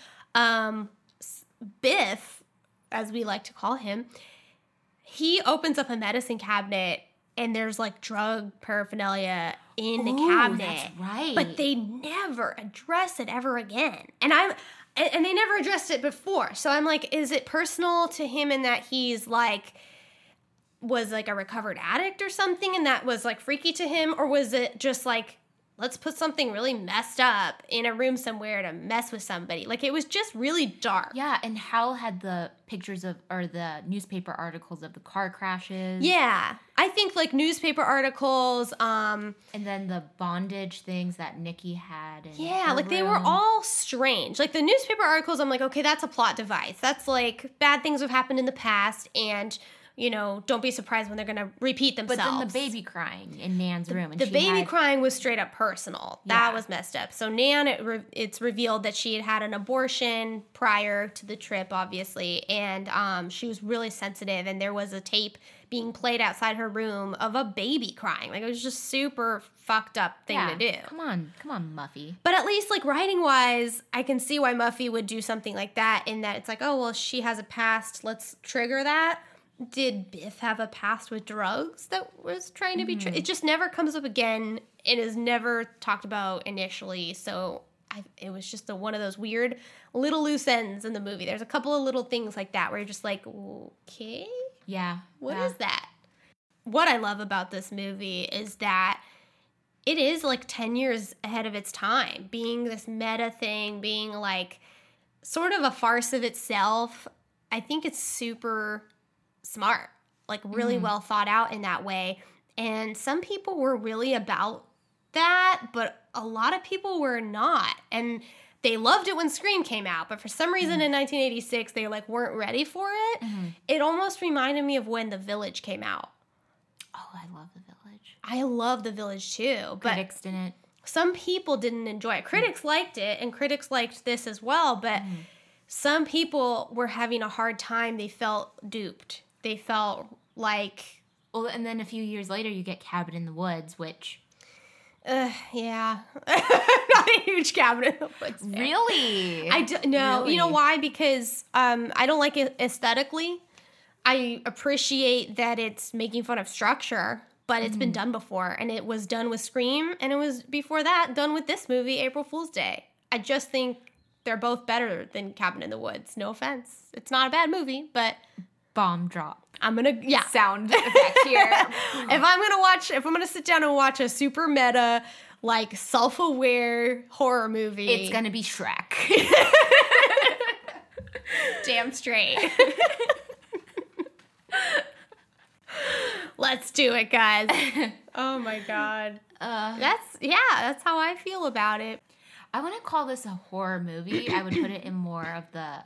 Biff, as we like to call him, he opens up a medicine cabinet, and there's like drug paraphernalia in the cabinet. That's right. But they never address it ever again. And they never addressed it before. So I'm like, is it personal to him in that he's like, was like a recovered addict or something, and that was like freaky to him? Or was it just like, let's put something really messed up in a room somewhere to mess with somebody? Like, it was just really dark. Yeah, and Hal had the pictures the newspaper articles of the car crashes. Yeah. I think, like, newspaper articles. And then the bondage things that Nikki had. They were all strange. Like, the newspaper articles, I'm like, okay, that's a plot device. That's, like, bad things have happened in the past, and don't be surprised when they're going to repeat themselves. But then the baby crying in Nan's room. And the baby crying was straight up personal. Yeah. That was messed up. So Nan, it's revealed that she had an abortion prior to the trip, obviously. And she was really sensitive. And there was a tape being played outside her room of a baby crying. Like, it was just super fucked up thing to do. Come on, Muffy. But at least, like, writing-wise, I can see why Muffy would do something like that, in that it's like, oh, well, she has a past, let's trigger that. Did Biff have a past with drugs that was trying to be it just never comes up again. It is never talked about initially. So it was just one of those weird little loose ends in the movie. There's a couple of little things like that where you're just like, okay. Yeah. What is that? What I love about this movie is that it is like 10 years ahead of its time, being this meta thing, being like sort of a farce of itself. I think it's super smart, like really well thought out in that way. And some people were really about that, but a lot of people were not. And they loved it when Scream came out, but for some reason in 1986, they like weren't ready for it. It almost reminded me of when The Village came out. Oh, I love The Village. I love The Village too. But critics didn't. Some people didn't enjoy it. Critics liked it, and critics liked this as well, but some people were having a hard time. They felt duped. They felt like... Well, and then a few years later, you get Cabin in the Woods, which... yeah. Not a huge Cabin in the Woods fan. Really? No. Really? You know why? Because I don't like it aesthetically. I appreciate that it's making fun of structure, but it's been done before. And it was done with Scream, and it was, before that, done with this movie, April Fool's Day. I just think they're both better than Cabin in the Woods. No offense. It's not a bad movie, but... Bomb drop. I'm gonna sound effect here. If I'm gonna sit down and watch a super meta, like self-aware horror movie, it's gonna be Shrek. Damn straight. Let's do it, guys. Oh my god. That's how I feel about it. I wouldn't call this a horror movie. I would put it in more of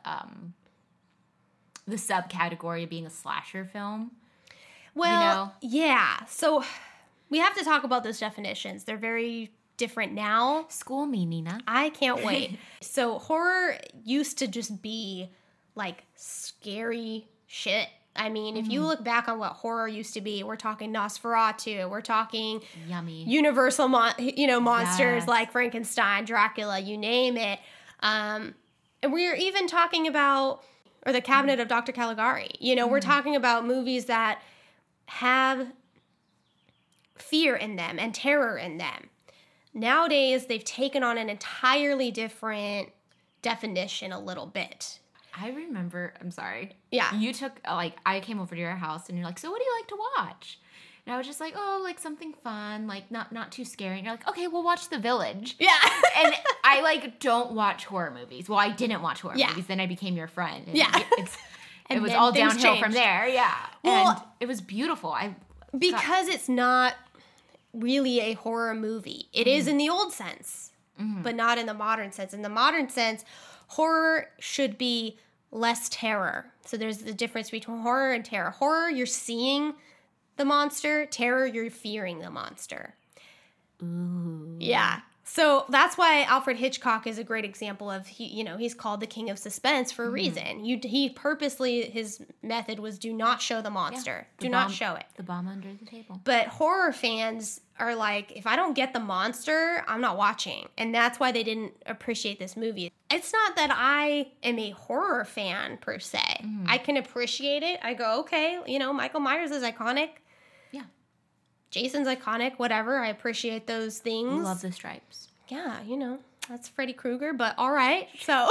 the subcategory of being a slasher film. Well, yeah. So we have to talk about those definitions. They're very different now. School me, Nina. I can't wait. So horror used to just be like scary shit. I mean, if you look back on what horror used to be, we're talking Nosferatu, we're talking yummy universal monsters like Frankenstein, Dracula, you name it. And we're even talking about... or The Cabinet of Dr. Caligari. We're talking about movies that have fear in them and terror in them. Nowadays, they've taken on an entirely different definition a little bit. I remember, I'm sorry. Yeah. You took, I came over to your house and you're like, so what do you like to watch? And I was just like, oh, like something fun, like not too scary. And you're like, okay, we'll watch The Village. Yeah. And I don't watch horror movies. Well, I didn't watch horror movies. Then I became your friend. And it was all downhill from there. Yeah. Well, and it was beautiful. Because it's not really a horror movie. It is in the old sense, but not in the modern sense. In the modern sense, horror should be less terror. So there's the difference between horror and terror. Horror, you're seeing the monster. Terror, you're fearing the monster. Ooh. Yeah. So that's why Alfred Hitchcock is a great example of, he's called the king of suspense for a reason. He purposely, his method was do not show the monster. Do not show it. The bomb under the table. But horror fans are like, if I don't get the monster, I'm not watching. And that's why they didn't appreciate this movie. It's not that I am a horror fan per se. I can appreciate it. I go, okay, Michael Myers is iconic. Jason's iconic, whatever. I appreciate those things. Love the stripes. Yeah, that's Freddy Krueger, but all right. So,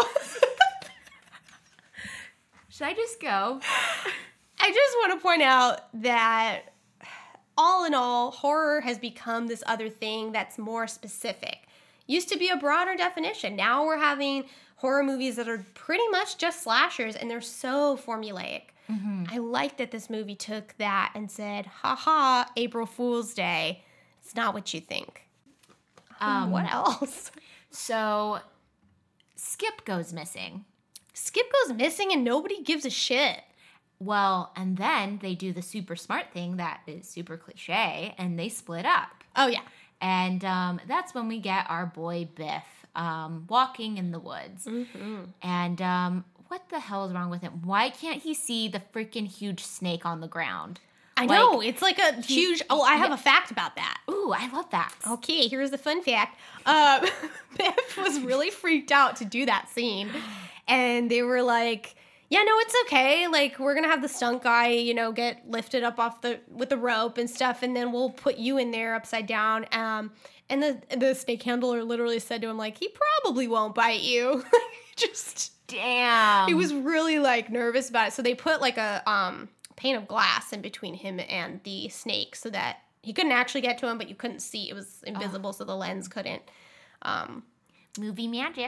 should I just go? I just want to point out that all in all, horror has become this other thing that's more specific. Used to be a broader definition. Now we're having horror movies that are pretty much just slashers, and they're so formulaic. I like that this movie took that and said, haha, April Fool's Day. It's not what you think. What else? So, Skip goes missing. Skip goes missing and nobody gives a shit. Well, and then they do the super smart thing that is super cliche, and they split up. Oh, yeah. And that's when we get our boy Biff walking in the woods. Mm-hmm. And what the hell is wrong with him? Why can't he see the freaking huge snake on the ground? I know. It's like a huge... Oh, I have a fact about that. Ooh, I love facts. Okay, here's the fun fact. Biff was really freaked out to do that scene. And they were like... Yeah, no, it's okay. Like, we're going to have the stunt guy, get lifted up with the rope and stuff, and then we'll put you in there upside down. And the snake handler literally said to him, like, he probably won't bite you. Just... Damn. He was really, like, nervous about it. So they put, like, a pane of glass in between him and the snake so that he couldn't actually get to him, but you couldn't see. It was invisible, so the lens couldn't. Movie magic.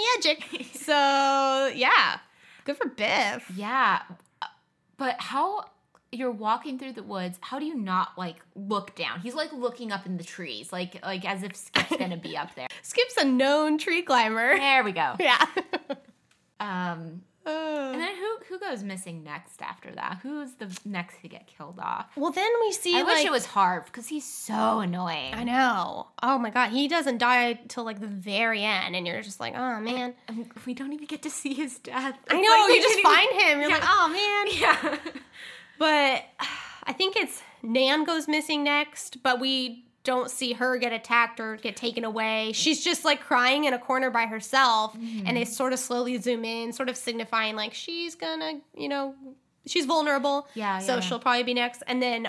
So, yeah. Good for Biff. Yeah. But how you're walking through the woods, how do you not, like, look down? He's, like, looking up in the trees, like as if Skip's going to be up there. Skip's a known tree climber. There we go. Yeah. And then who goes missing next after that? Who's the next to get killed off? Well, then we see, I wish it was Harv, because he's so annoying. I know. Oh, my God. He doesn't die till, like, the very end, and you're just like, oh, man. And we don't even get to see his death. I know. Like, you just find him. You're like, oh, man. Yeah. But I think it's Nan goes missing next, but we don't see her get attacked or get taken away. She's just, like, crying in a corner by herself, and they sort of slowly zoom in, sort of signifying, like, she's gonna, she's vulnerable. Yeah. So she'll probably be next. And then,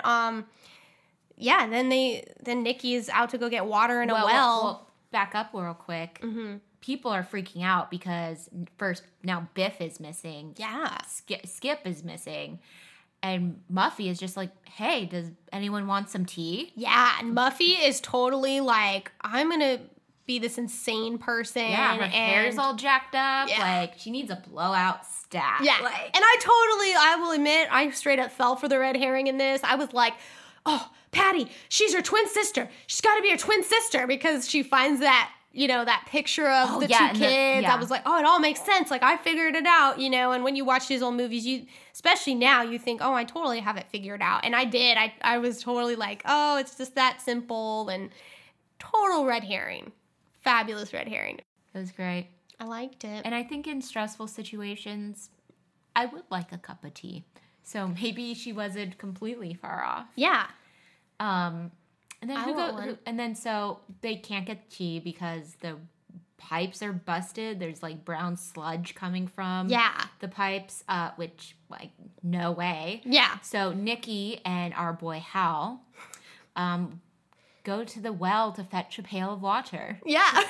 then Nikki is out to go get water in a well. Well, back up real quick. Mm-hmm. People are freaking out because first, now Biff is missing. Yeah. Skip is missing. And Muffy is just like, hey, does anyone want some tea? Yeah, and Muffy is totally like, I'm going to be this insane person. Yeah, her hair's all jacked up. Yeah. Like, she needs a blowout stack. Yeah, like, and I will admit, I straight up fell for the red herring in this. I was like, oh, Patty, she's her twin sister. She's got to be her twin sister because she finds that, that picture of the two kids. I was like, oh, it all makes sense. Like, I figured it out, and when you watch these old movies, especially now, you think, oh, I totally have it figured out. And I did. I was totally like, oh, it's just that simple and total red herring. Fabulous red herring. It was great. I liked it. And I think in stressful situations, I would like a cup of tea. So maybe she wasn't completely far off. Yeah. And then so they can't get tea because the pipes are busted. There's like brown sludge coming from the pipes, which like no way. Yeah. So Nikki and our boy Hal go to the well to fetch a pail of water. Yeah.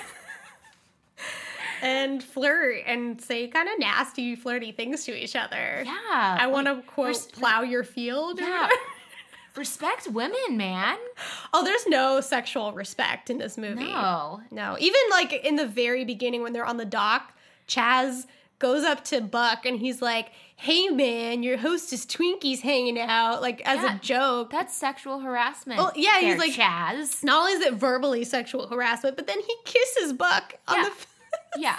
And flirt and say kind of nasty, flirty things to each other. Yeah. I want to, quote, plow your field. Yeah. Respect women, man. Oh, there's no sexual respect in this movie. No. Even like in the very beginning when they're on the dock, Chaz goes up to Buck and he's like, hey man, your hostess Twinkie's hanging out, like as a joke. That's sexual harassment. Oh, yeah, he's like, Chaz. Not only is it verbally sexual harassment, but then he kisses Buck on the yeah.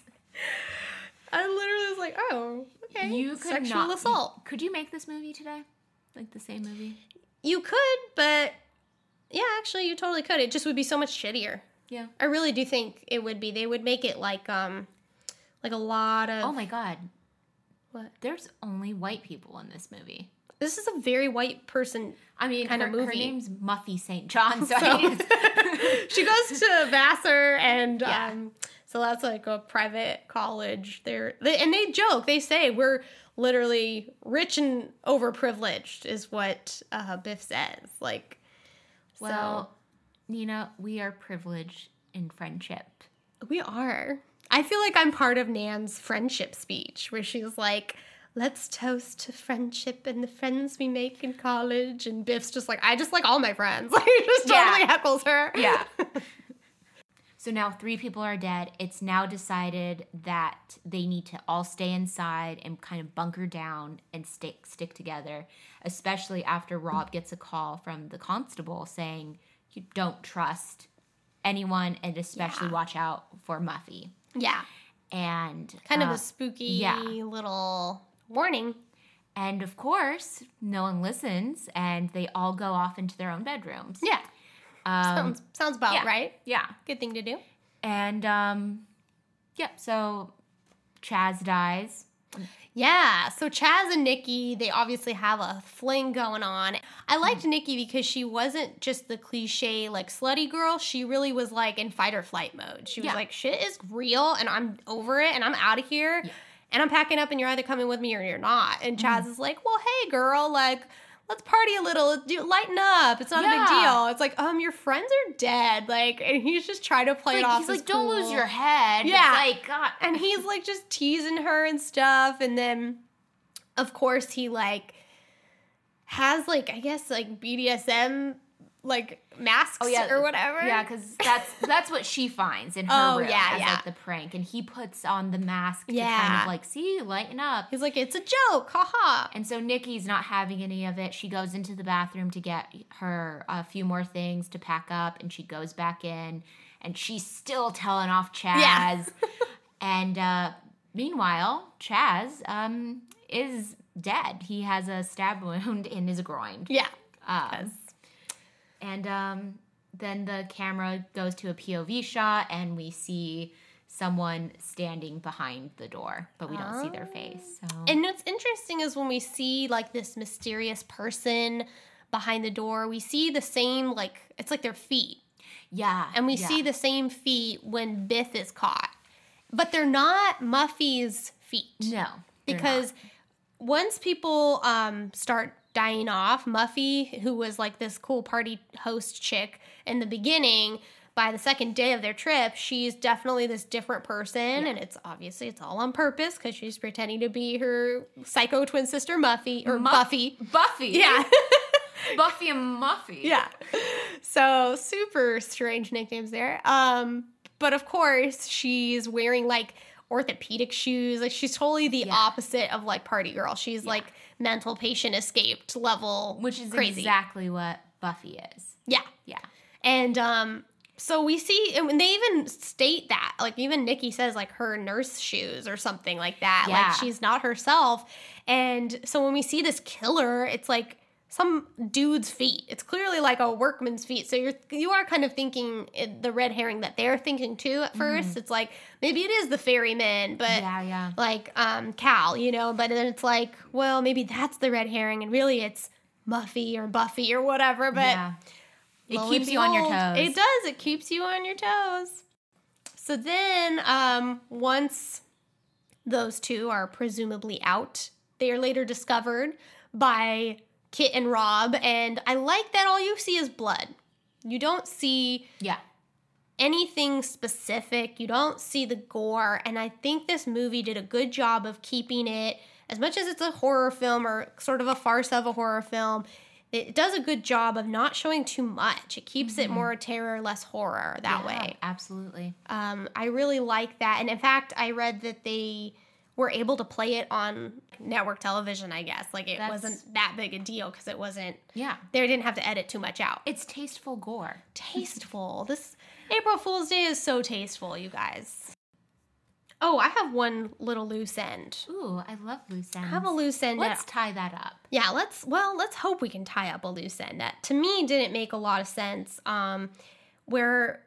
I literally was like, oh, okay. You could sexual assault. Could you make this movie today? Like the same movie? You could, but yeah, actually you totally could. It just would be so much shittier. Yeah. I really do think it would be. They would make it like a lot of... Oh my God. What? There's only white people in this movie. This is a very white person kind of movie. Her name's Muffy St. John. So she goes to Vassar and so that's like a private college. And they joke. They say we're literally rich and overprivileged is what Biff says. Like, well, Nina, we are privileged in friendship. We are. I feel like I'm part of Nan's friendship speech where she's like, let's toast to friendship and the friends we make in college. And Biff's just like, I just like all my friends. Like, he just totally heckles her. Yeah. So now 3 people are dead. It's now decided that they need to all stay inside and kind of bunker down and stick together, especially after Rob gets a call from the constable saying you don't trust anyone and especially watch out for Muffy. Yeah. And kind of a spooky little warning. And of course, no one listens, and they all go off into their own bedrooms. Yeah. Sounds about right. Yeah. Good thing to do. And, so Chaz dies. Yeah, so Chaz and Nikki, they obviously have a fling going on. I liked Nikki because she wasn't just the cliche, like, slutty girl. She really was, like, in fight or flight mode. She was like, shit is real, and I'm over it, and I'm out of here, and I'm packing up, and you're either coming with me or you're not. And Chaz is like, well, hey, girl, like, let's party a little. Lighten up. It's not a big deal. It's like, your friends are dead. Like, and he's just trying to play it off. He's like, don't lose your head. Yeah. It's like, God. And he's like just teasing her and stuff. And then, of course, he like has like, I guess, like BDSM like masks or whatever. Yeah, because that's what she finds in her room as like the prank. And he puts on the mask to kind of like, see, lighten up. He's like, it's a joke, haha. And so Nikki's not having any of it. She goes into the bathroom to get her a few more things to pack up, and she goes back in, and she's still telling off Chaz. Yeah. And meanwhile, Chaz is dead. He has a stab wound in his groin. Yeah. And then the camera goes to a POV shot, and we see someone standing behind the door, but we don't see their face. So. And what's interesting is when we see, like, this mysterious person behind the door, we see the same, like, it's like their feet. Yeah. And we see the same feet when Biff is caught. But they're not Muffy's feet. No. Because once people start dying off, Muffy, who was like this cool party host chick in the beginning, by the second day of their trip, she's definitely this different person, and it's all on purpose because she's pretending to be her psycho twin sister Muffy, or Buffy. Buffy. Yeah. Buffy and Muffy. Yeah. So super strange nicknames there. But of course, she's wearing like orthopedic shoes. Like, she's totally the opposite of like party girl. She's like mental patient escaped level, which is crazy. Exactly what Buffy is. Yeah. Yeah. And so we see, and they even state that, like, even Nikki says like her nurse shoes or something like that. Yeah. Like, she's not herself. And so when we see this killer, it's like some dude's feet. It's clearly like a workman's feet. So you are kind of thinking the red herring that they're thinking too at first. Mm-hmm. It's like, maybe it is the ferryman, but like Cal, you know, but then it's like, well, maybe that's the red herring, and really it's Muffy or Buffy or whatever, but it keeps you on your toes. It does. It keeps you on your toes. So then once those two are presumably out, they are later discovered by Kit and Rob, and I like that all you see is blood. You don't see anything specific. You don't see the gore, and I think this movie did a good job of keeping it, as much as it's a horror film or sort of a farce of a horror film, it does a good job of not showing too much. It keeps it more terror, less horror that way. Absolutely. I really like that, and in fact, I read that they were able to play it on network television, I guess. Like, it wasn't that big a deal because it wasn't... Yeah. They didn't have to edit too much out. It's tasteful gore. Tasteful. This April Fool's Day is so tasteful, you guys. Oh, I have one little loose end. Ooh, I love loose ends. I have a loose end. Let's tie that up. Yeah, let's hope we can tie up a loose end. That, to me, didn't make a lot of sense. Where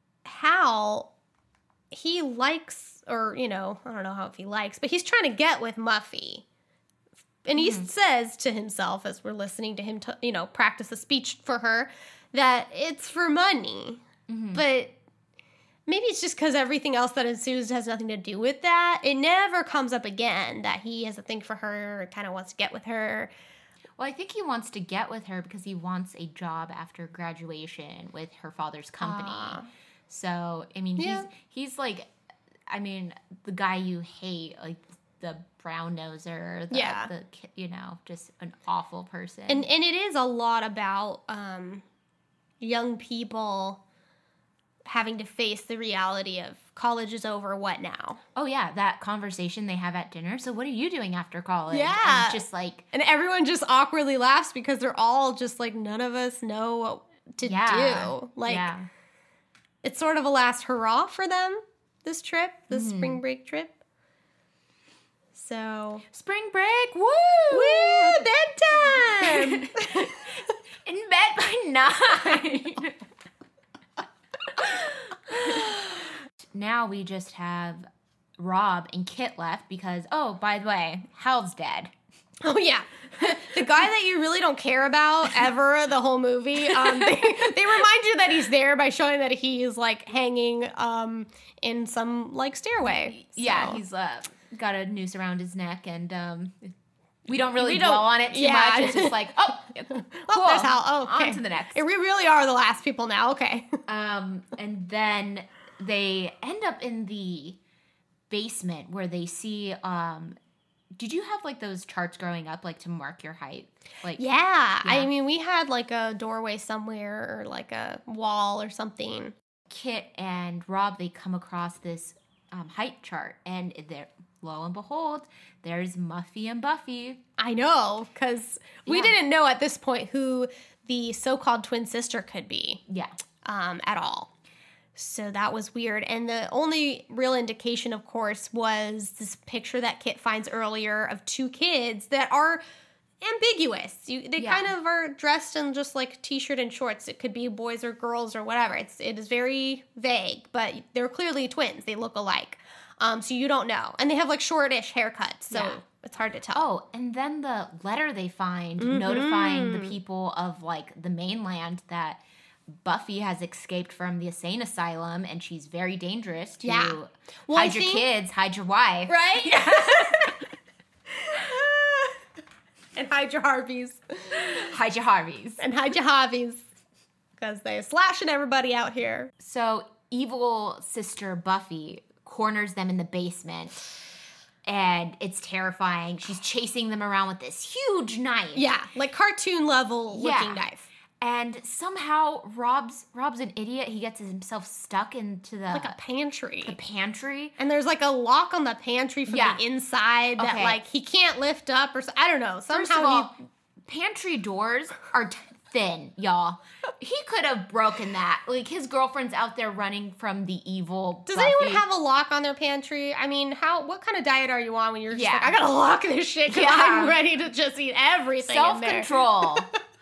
Hal, he likes... or, you know, I don't know how if he likes, but he's trying to get with Muffy. And he says to himself, as we're listening to him, practice a speech for her, that it's for money. Mm-hmm. But maybe it's just because everything else that ensues has nothing to do with that. It never comes up again that he has a thing for her, kind of wants to get with her. Well, I think he wants to get with her because he wants a job after graduation with her father's company. So, I mean, he's like... I mean, the guy you hate, like the brown noser, the just an awful person. And it is a lot about young people having to face the reality of college is over, what now? Oh, yeah, that conversation they have at dinner. So what are you doing after college? Yeah. And it's just like... And everyone just awkwardly laughs because they're all just like, none of us know what to do. Like, it's sort of a last hurrah for them. This trip, this spring break trip. So spring break, woo! Woo! Bedtime! In bed by 9. Now we just have Rob and Kit left because, oh, by the way, Hal's dead. Oh, yeah. The guy that you really don't care about ever the whole movie, they remind you that he's there by showing that he's, like, hanging in some, like, stairway. So. Yeah, he's got a noose around his neck, and we don't really dwell on it too much. It's just like, oh, cool. Oh, there's Hal. Oh, okay. On to the next. We really are the last people now. Okay. And then they end up in the basement where they see... did you have, like, those charts growing up, like, to mark your height? Like, yeah. I mean, we had, like, a doorway somewhere or, like, a wall or something. Kit and Rob, they come across this height chart, and there, lo and behold, there's Muffy and Buffy. I know, because we didn't know at this point who the so-called twin sister could be. Yeah. At all. So that was weird. And the only real indication, of course, was this picture that Kit finds earlier of two kids that are ambiguous. They kind of are dressed in just like t-shirt and shorts. It could be boys or girls or whatever. It is very vague, but they're clearly twins. They look alike. So you don't know. And they have like shortish haircuts. So it's hard to tell. Oh, and then the letter they find notifying the people of like the mainland that Buffy has escaped from the insane asylum and she's very dangerous to hide your kids, hide your wife. Right? Yeah. And hide your Harveys. Hide your Harveys. And hide your Harveys. Because they're slashing everybody out here. So evil sister Buffy corners them in the basement. And it's terrifying. She's chasing them around with this huge knife. Yeah, like cartoon level looking knife. And somehow Rob's an idiot. He gets himself stuck into like a pantry. The pantry. And there's like a lock on the pantry from the inside that like he can't lift up or I don't know. Somehow First of all, pantry doors are thin, y'all. He could have broken that. Like his girlfriend's out there running from the evil Does Buffy. anyone have a lock on their pantry? I mean, what kind of diet are you on when you're just like, I gotta lock this shit because I'm ready to just eat everything Self-control.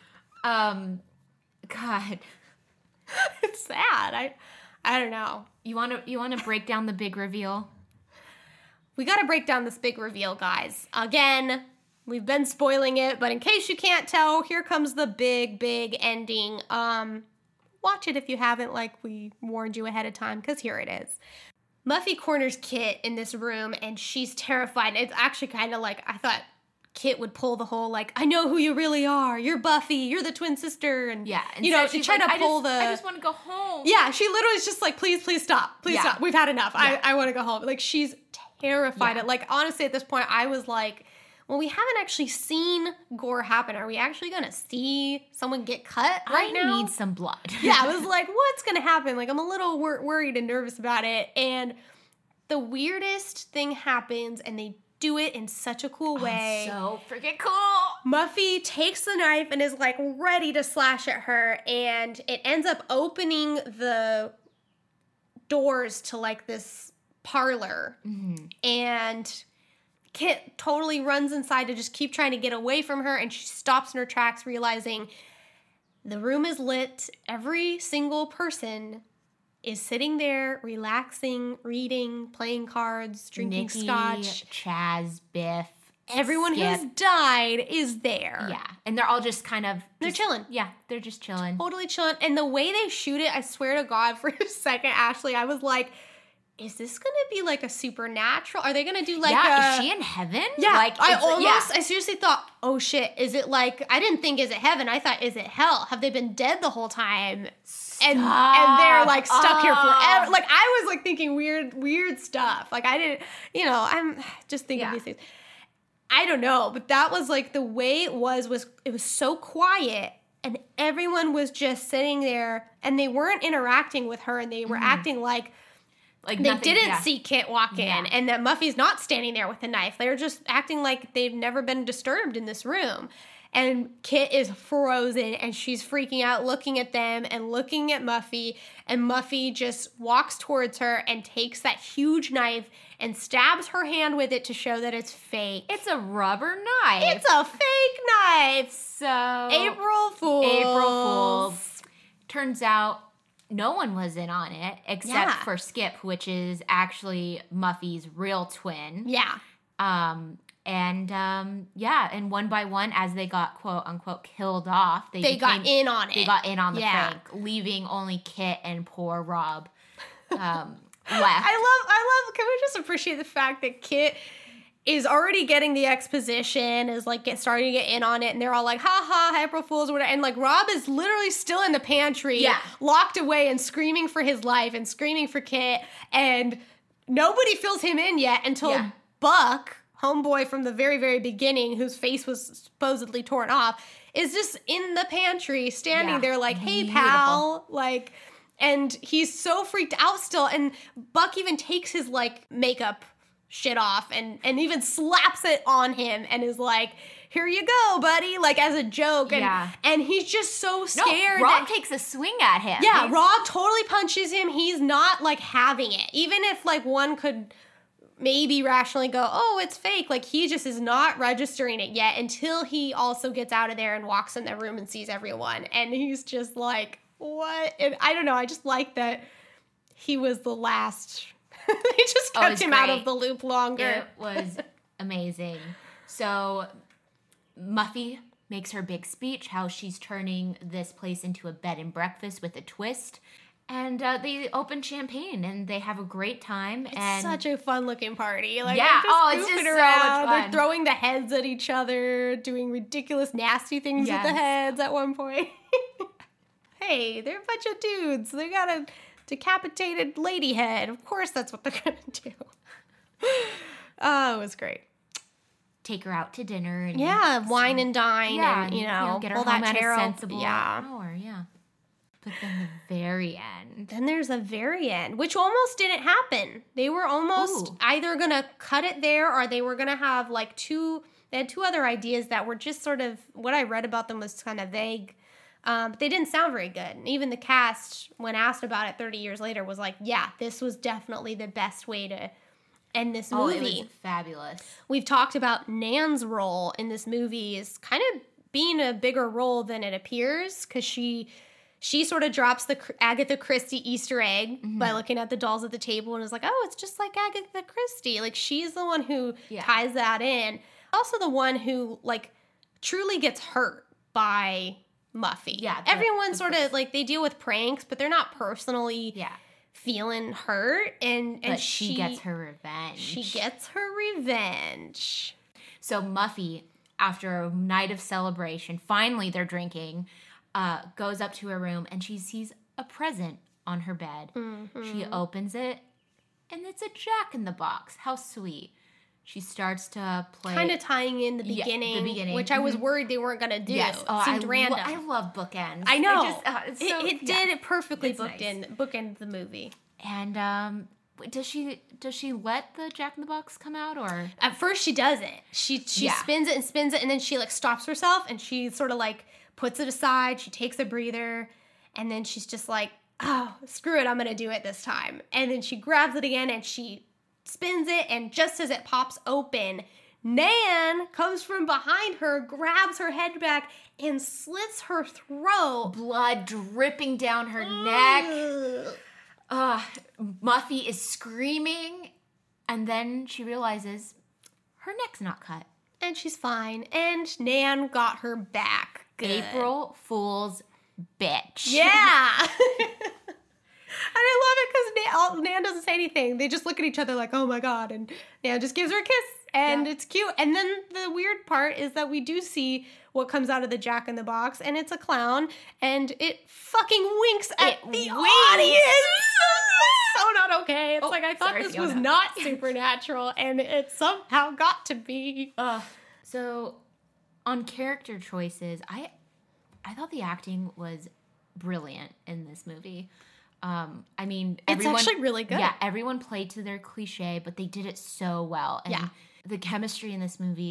God. It's sad. I don't know. You wanna break down the big reveal? We gotta break down this big reveal, guys. Again, we've been spoiling it, but in case you can't tell, here comes the big ending. Watch it if you haven't, like we warned you ahead of time, because here it is. Muffy corners Kit in this room, and she's terrified. It's actually kind of like, I thought Kit would pull the whole, like, I know who you really are. You're Buffy. You're the twin sister. And, and you know, she tried to pull I just want to go home. Yeah, she literally is just like, please stop. Please stop. We've had enough. Yeah. I want to go home. Like, she's terrified. Yeah. Like, honestly, at this point, I was like, well, we haven't actually seen gore happen. Are we actually going to see someone get cut right now? I need some blood. Yeah, I was like, what's going to happen? Like, I'm a little worried and nervous about it. And the weirdest thing happens, and they do it in such a cool way. So freaking cool. Muffy takes the knife and is like ready to slash at her, and it ends up opening the doors to like this parlor. Mm-hmm. And Kit totally runs inside to just keep trying to get away from her, and she stops in her tracks, realizing the room is lit. Every single person is sitting there, relaxing, reading, playing cards, drinking Nikki, scotch. Chaz, Biff. Everyone who's died is there. Yeah. And they're all just kind of... They're chilling. Yeah, they're just chilling. Totally chilling. And the way they shoot it, I swear to God, for a second, Ashley, I was like, is this going to be like a supernatural? Are they going to do like is she in heaven? Yeah. Like, I seriously thought, oh shit, is it like, I didn't think, is it heaven? I thought, is it hell? Have they been dead the whole time? And they're like stuck here forever. Like I was like thinking weird stuff. Like I didn't, I'm just thinking these things. I don't know, but that was like the way it was it was so quiet, and everyone was just sitting there, and they weren't interacting with her, and they were acting like they didn't see Kit walk in, and that Muffy's not standing there with a knife. They were just acting like they've never been disturbed in this room. And Kit is frozen, and she's freaking out, looking at them and looking at Muffy. And Muffy just walks towards her and takes that huge knife and stabs her hand with it to show that it's fake. It's a rubber knife. It's a fake knife. So April Fools. April Fools. Turns out no one was in on it except for Skip, which is actually Muffy's real twin. Yeah. And one by one, as they got quote unquote killed off, they got in on it. They got in on the prank, leaving only Kit and poor Rob left. I love. Can we just appreciate the fact that Kit is already getting the exposition, is like starting to get in on it, and they're all like, "Ha ha, April Fools," or whatever. And like Rob is literally still in the pantry, locked away and screaming for his life and screaming for Kit, and nobody fills him in yet until Buck, homeboy from the very, very beginning, whose face was supposedly torn off, is just in the pantry, standing there like, "Hey, pal," like. And he's so freaked out still. And Buck even takes his, like, makeup shit off and even slaps it on him and is like, "Here you go, buddy," like, as a joke. And he's just so scared. No, Rob takes a swing at him. Yeah, Rob totally punches him. He's not, like, having it. Even if, like, one could maybe rationally go, "Oh, it's fake," like, he just is not registering it yet until he also gets out of there and walks in the room and sees everyone. And he's just like, what? And I don't know. I just like that he was the last. They just kept him out of the loop longer. It was amazing. So Muffy makes her big speech, how she's turning this place into a bed and breakfast with a twist. And they open champagne, and they have a great time. It's such a fun-looking party. Like, it's just so much fun. They're throwing the heads at each other, doing ridiculous, nasty things with the heads at one point. Hey, they're a bunch of dudes. They got a decapitated lady head. Of course that's what they're going to do. Oh, it was great. Take her out to dinner. And wine and dine and, get her pull home that at chair a up. sensible hour. But then the very end. Then there's a very end, which almost didn't happen. They were almost either going to cut it there or they were going to have like they had two other ideas that were just sort of, what I read about them was kind of vague. But they didn't sound very good. And even the cast, when asked about it 30 years later, was like, yeah, this was definitely the best way to end this movie. Oh, it was fabulous. We've talked about Nan's role in this movie is kind of being a bigger role than it appears, because she sort of drops the Agatha Christie Easter egg by looking at the dolls at the table and is like, "Oh, it's just like Agatha Christie." Like, she's the one who ties that in. Also the one who, like, truly gets hurt by Muffy. Yeah. Everyone sort of, like, they deal with pranks, but they're not personally feeling hurt. But she gets her revenge. She gets her revenge. So Muffy, after a night of celebration, finally they're drinking, goes up to her room and she sees a present on her bed. She opens it and it's a Jack-in-the-Box. How sweet. She starts to play. Kind of tying in the beginning. Which I was worried they weren't going to do. Yes. Oh, seemed random. I love bookends. I know. It did it perfectly bookend the movie. And does she let the Jack-in-the-Box come out, or? At first she doesn't. She spins it and spins it, and then she, like, stops herself and she sort of, like, puts it aside. She takes a breather, and then she's just like, "Oh, screw it, I'm going to do it this time." And then she grabs it again and she spins it, and just as it pops open, Nan comes from behind her, grabs her head back, and slits her throat. Blood dripping down her neck. Muffy is screaming, and then she realizes her neck's not cut. And she's fine, and Nan got her back. Good. April Fool's bitch. Yeah! And I love it because Nan doesn't say anything. They just look at each other like, "Oh my God." And Nan just gives her a kiss. And it's cute. And then the weird part is that we do see what comes out of the Jack-in-the-Box. And it's a clown. And it fucking winks at the audience. So not okay. It's like, I thought this was not supernatural. And it somehow got to be. So on character choices, I thought the acting was brilliant in this movie. I mean, it's actually really good. Yeah, everyone played to their cliche, but they did it so well. And the chemistry in this movie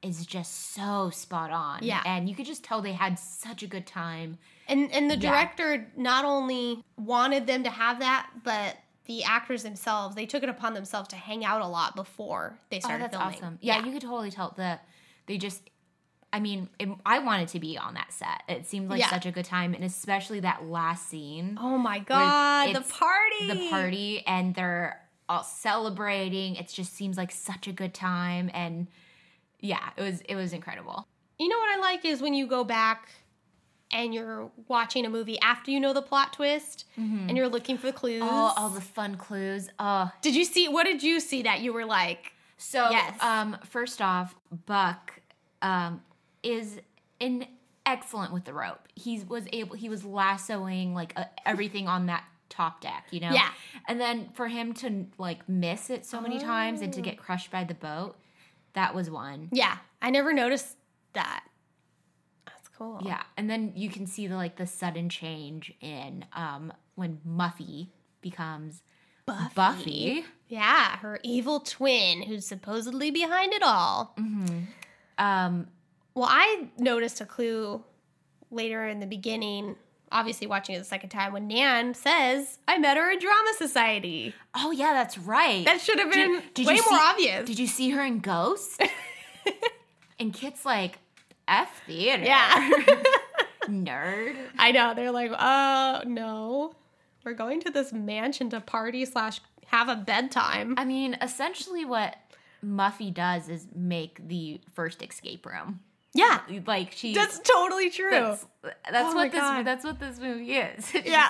is just so spot on. Yeah. And you could just tell they had such a good time. And the director not only wanted them to have that, but the actors themselves, they took it upon themselves to hang out a lot before they started filming. That's awesome. Yeah, you could totally tell that they just, I mean, I wanted to be on that set. It seemed like such a good time, and especially that last scene. Oh my God, the party! The party, and they're all celebrating. It just seems like such a good time, and yeah, it was incredible. You know what I like is when you go back and you're watching a movie after you know the plot twist, and you're looking for clues. Oh, all the fun clues. Oh. What did you see that you were like, so, yes. First off, Buck is excellent with the rope. He was lassoing like everything on that top deck, you know? Yeah. And then for him to like miss it so many times and to get crushed by the boat, that was one. Yeah, I never noticed that. Cool. Yeah, and then you can see the sudden change in when Muffy becomes Buffy. Yeah, her evil twin who's supposedly behind it all. Mm-hmm. Well, I noticed a clue later in the beginning, obviously watching it the second time, when Nan says, I met her at Drama Society. Oh, yeah, that's right. That should have been way more obvious. Did you see her in Ghost? And Kit's like, F theater. Yeah. Nerd. I know. They're like, no. We're going to this mansion to party / have a bedtime. I mean, essentially what Muffy does is make the first escape room. Yeah. Like That's totally true. That's what this movie is. Yeah.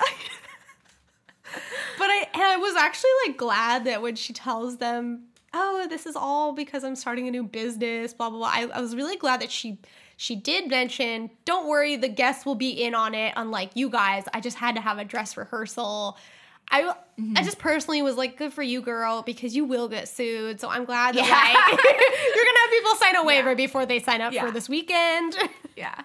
But I was actually like glad that when she tells them, oh, this is all because I'm starting a new business, blah, blah, blah. I was really glad that she did mention, don't worry, the guests will be in on it, unlike you guys. I just had to have a dress rehearsal. I just personally was like, good for you, girl, because you will get sued. So I'm glad that you're going to have people sign a waiver before they sign up for this weekend. Yeah.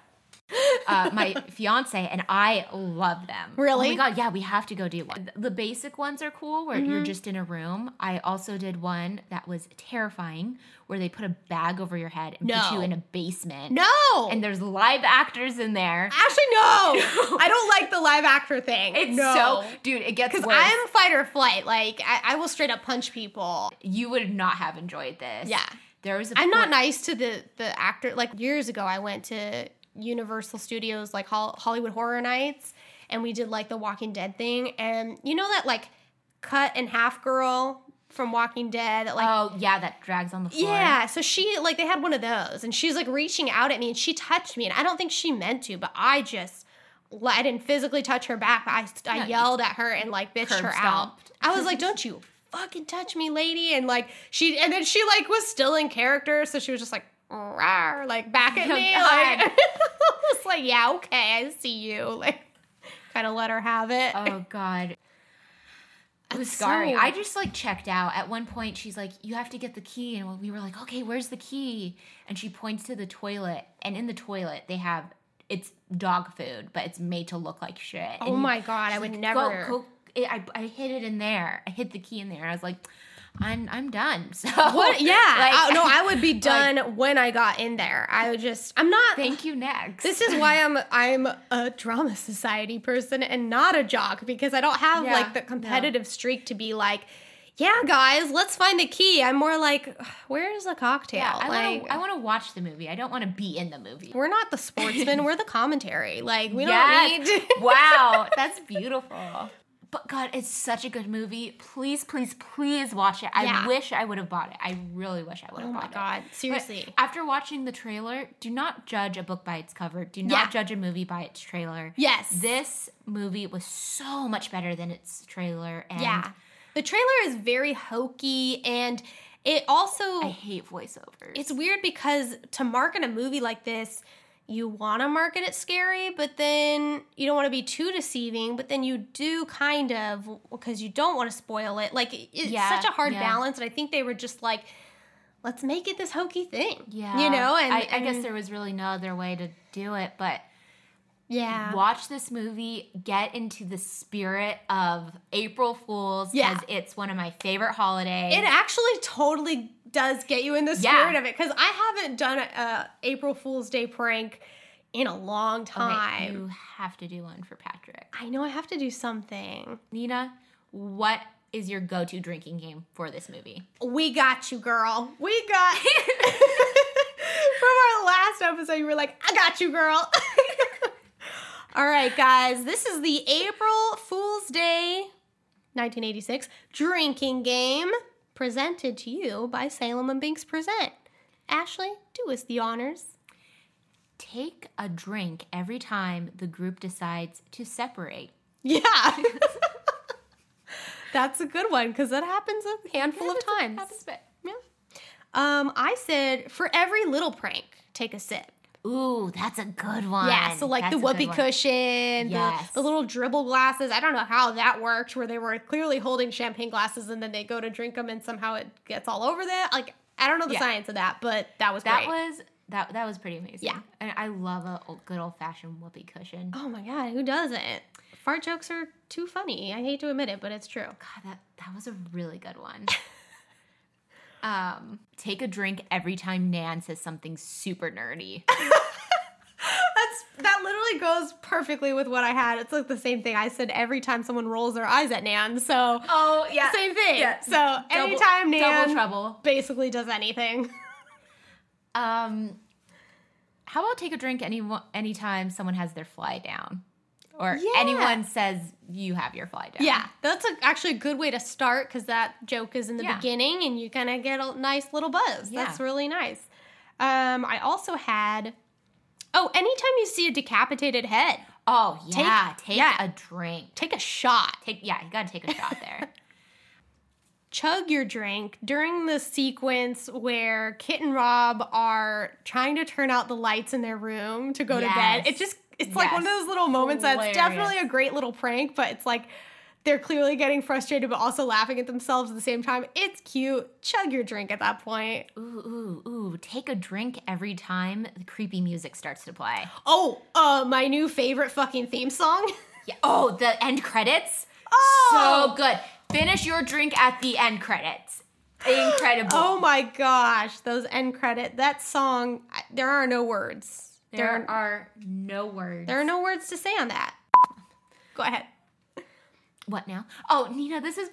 My fiance and I love them. Really? Oh my God, yeah, we have to go do one. The basic ones are cool where you're just in a room. I also did one that was terrifying where they put a bag over your head and put you in a basement. No! And there's live actors in there. Actually, no! I don't like the live actor thing. Dude, it gets worse. Because I'm fight or flight. Like, I will straight up punch people. You would not have enjoyed this. Yeah. I'm not nice to the actor. Like, years ago, I went to Universal Studios, like Hollywood Horror Nights, and we did like the Walking Dead thing, and you know that like cut in half girl from Walking Dead that, like, oh yeah, that drags on the floor. Yeah, so she like they had one of those, and she's like reaching out at me, and she touched me, and I don't think she meant to, but I didn't physically touch her back, but I yelled at her and like bitched her out. I was like, don't you fucking touch me, lady. And like then she like was still in character, so she was just like rawr, like back at me. Like I was like, yeah, okay, I see you. Like kind of let her have it. Oh God. It was scarring. I just like checked out. At one point she's like, you have to get the key, and we were like, okay, where's the key? And she points to the toilet, and in the toilet it's dog food, but it's made to look like shit. Oh my God, I would never. Go, I hid it in there. I hid the key in there. I was like, I'm done. So what? Yeah. I would be done when I got in there. I'm not. Thank you. Next. This is why I'm a Drama Society person and not a jock, because I don't have like the competitive streak to be like, yeah, guys, let's find the key. I'm more like, where's the cocktail? Yeah, I want to watch the movie. I don't want to be in the movie. We're not the sportsman. We're the commentary. Like, we don't need. Wow, that's beautiful. But God, it's such a good movie. Please, please, please watch it. I wish I would have bought it. I really wish I would have bought it. Oh my God, seriously. But after watching the trailer, do not judge a book by its cover. Do not judge a movie by its trailer. Yes. This movie was so much better than its trailer. And the trailer is very hokey, and it also... I hate voiceovers. It's weird because to market a movie like this, you want to market it scary, but then you don't want to be too deceiving, but then you do kind of, because you don't want to spoil it. Like, it's such a hard balance, and I think they were just like, let's make it this hokey thing. Yeah. You know? And I guess there was really no other way to do it, but Yeah. Watch this movie. Get into the spirit of April Fool's because it's one of my favorite holidays. It actually totally does get you in the spirit of it because I haven't done a April Fool's Day prank in a long time. Okay, you have to do one for Patrick. I know I have to do something. Nina, what is your go-to drinking game for this movie? We got you, girl. We got... From our last episode, you were like, I got you, girl. All right, guys. This is the April Fool's Day 1986 drinking game presented to you by Salem and Binks Present. Ashley, do us the honors. Take a drink every time the group decides to separate. Yeah. That's a good one because that happens a handful of times. Yeah. I said, for every little prank, take a sip. Ooh, that's a good one. Yeah, so like the whoopee cushion, the little dribble glasses. I don't know how that worked, where they were clearly holding champagne glasses and then they go to drink them and somehow it gets all over them. Like, I don't know the science of that, but that was great. That was pretty amazing. Yeah. And I love a good old-fashioned whoopee cushion. Oh my God, who doesn't? Fart jokes are too funny. I hate to admit it, but it's true. God, that was a really good one. Take a drink every time Nan says something super nerdy. That literally goes perfectly with what I had. It's like the same thing I said every time someone rolls their eyes at Nan. So same thing. Yeah. So anytime Nan double trouble basically does anything. How about take a drink anytime someone has their fly down? Or anyone says you have your fly down. Yeah, that's actually a good way to start because that joke is in the beginning and you kind of get a nice little buzz. Yeah. That's really nice. I also had, anytime you see a decapitated head. Oh, yeah. Take a drink. Take a shot. You got to take a shot there. Chug your drink during the sequence where Kit and Rob are trying to turn out the lights in their room to go to bed. It's like one of those little moments that's definitely a great little prank, but it's like they're clearly getting frustrated but also laughing at themselves at the same time. It's cute. Chug your drink at that point. Ooh. Take a drink every time the creepy music starts to play. Oh, my new favorite fucking theme song. Yeah. Oh, the end credits. Oh! So good. Finish your drink at the end credits. Incredible. Oh my gosh. Those end credits. That song, there are no words. There are no words. There are no words to say on that. Go ahead. What now? Oh, Nina, this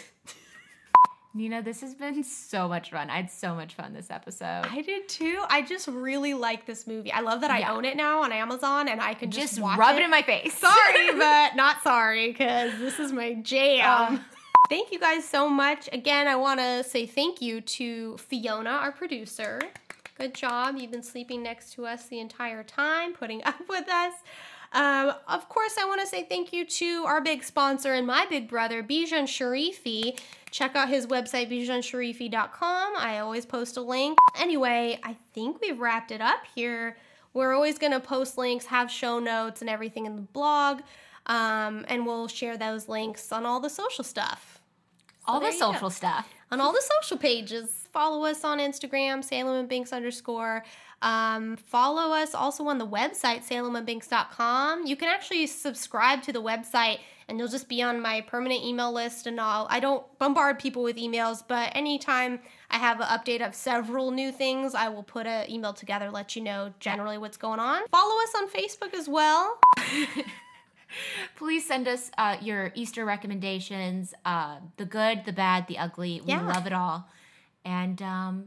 has been so much fun. I had so much fun this episode. I did too. I just really like this movie. I love that I own it now on Amazon and I can just watch rub it in my face. Sorry, but not sorry because this is my jam. Thank you guys so much. Again, I want to say thank you to Fiona, our producer. Good job. You've been sleeping next to us the entire time, putting up with us. Of course, I want to say thank you to our big sponsor and my big brother, Bijan Sharifi. Check out his website, bijansharifi.com. I always post a link. Anyway, I think we've wrapped it up here. We're always going to post links, have show notes and everything in the blog, and we'll share those links on all the social stuff. All the social stuff. On all the social pages. Follow us on Instagram, SalemandBinks_. Follow us also on the website, SalemandBinks.com. You can actually subscribe to the website and you'll just be on my permanent email list and all. I don't bombard people with emails, but anytime I have an update of several new things, I will put an email together, let you know generally what's going on. Follow us on Facebook as well. Please send us your Easter recommendations, the good, the bad, the ugly. We love it all. And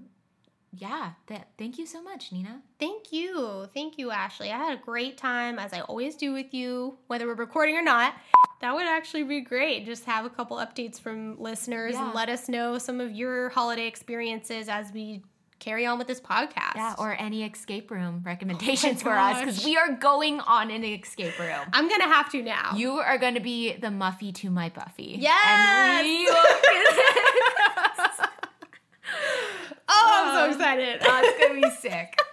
thank you so much, Nina. Thank you. Thank you, Ashley. I had a great time, as I always do with you, whether we're recording or not. That would actually be great. Just have a couple updates from listeners and let us know some of your holiday experiences as we carry on with this podcast. Yeah, or any escape room recommendations for us, because we are going on an escape room. I'm going to have to now. You are going to be the Muffy to my Buffy. Yes! And we oh, I'm so excited. It's going to be sick.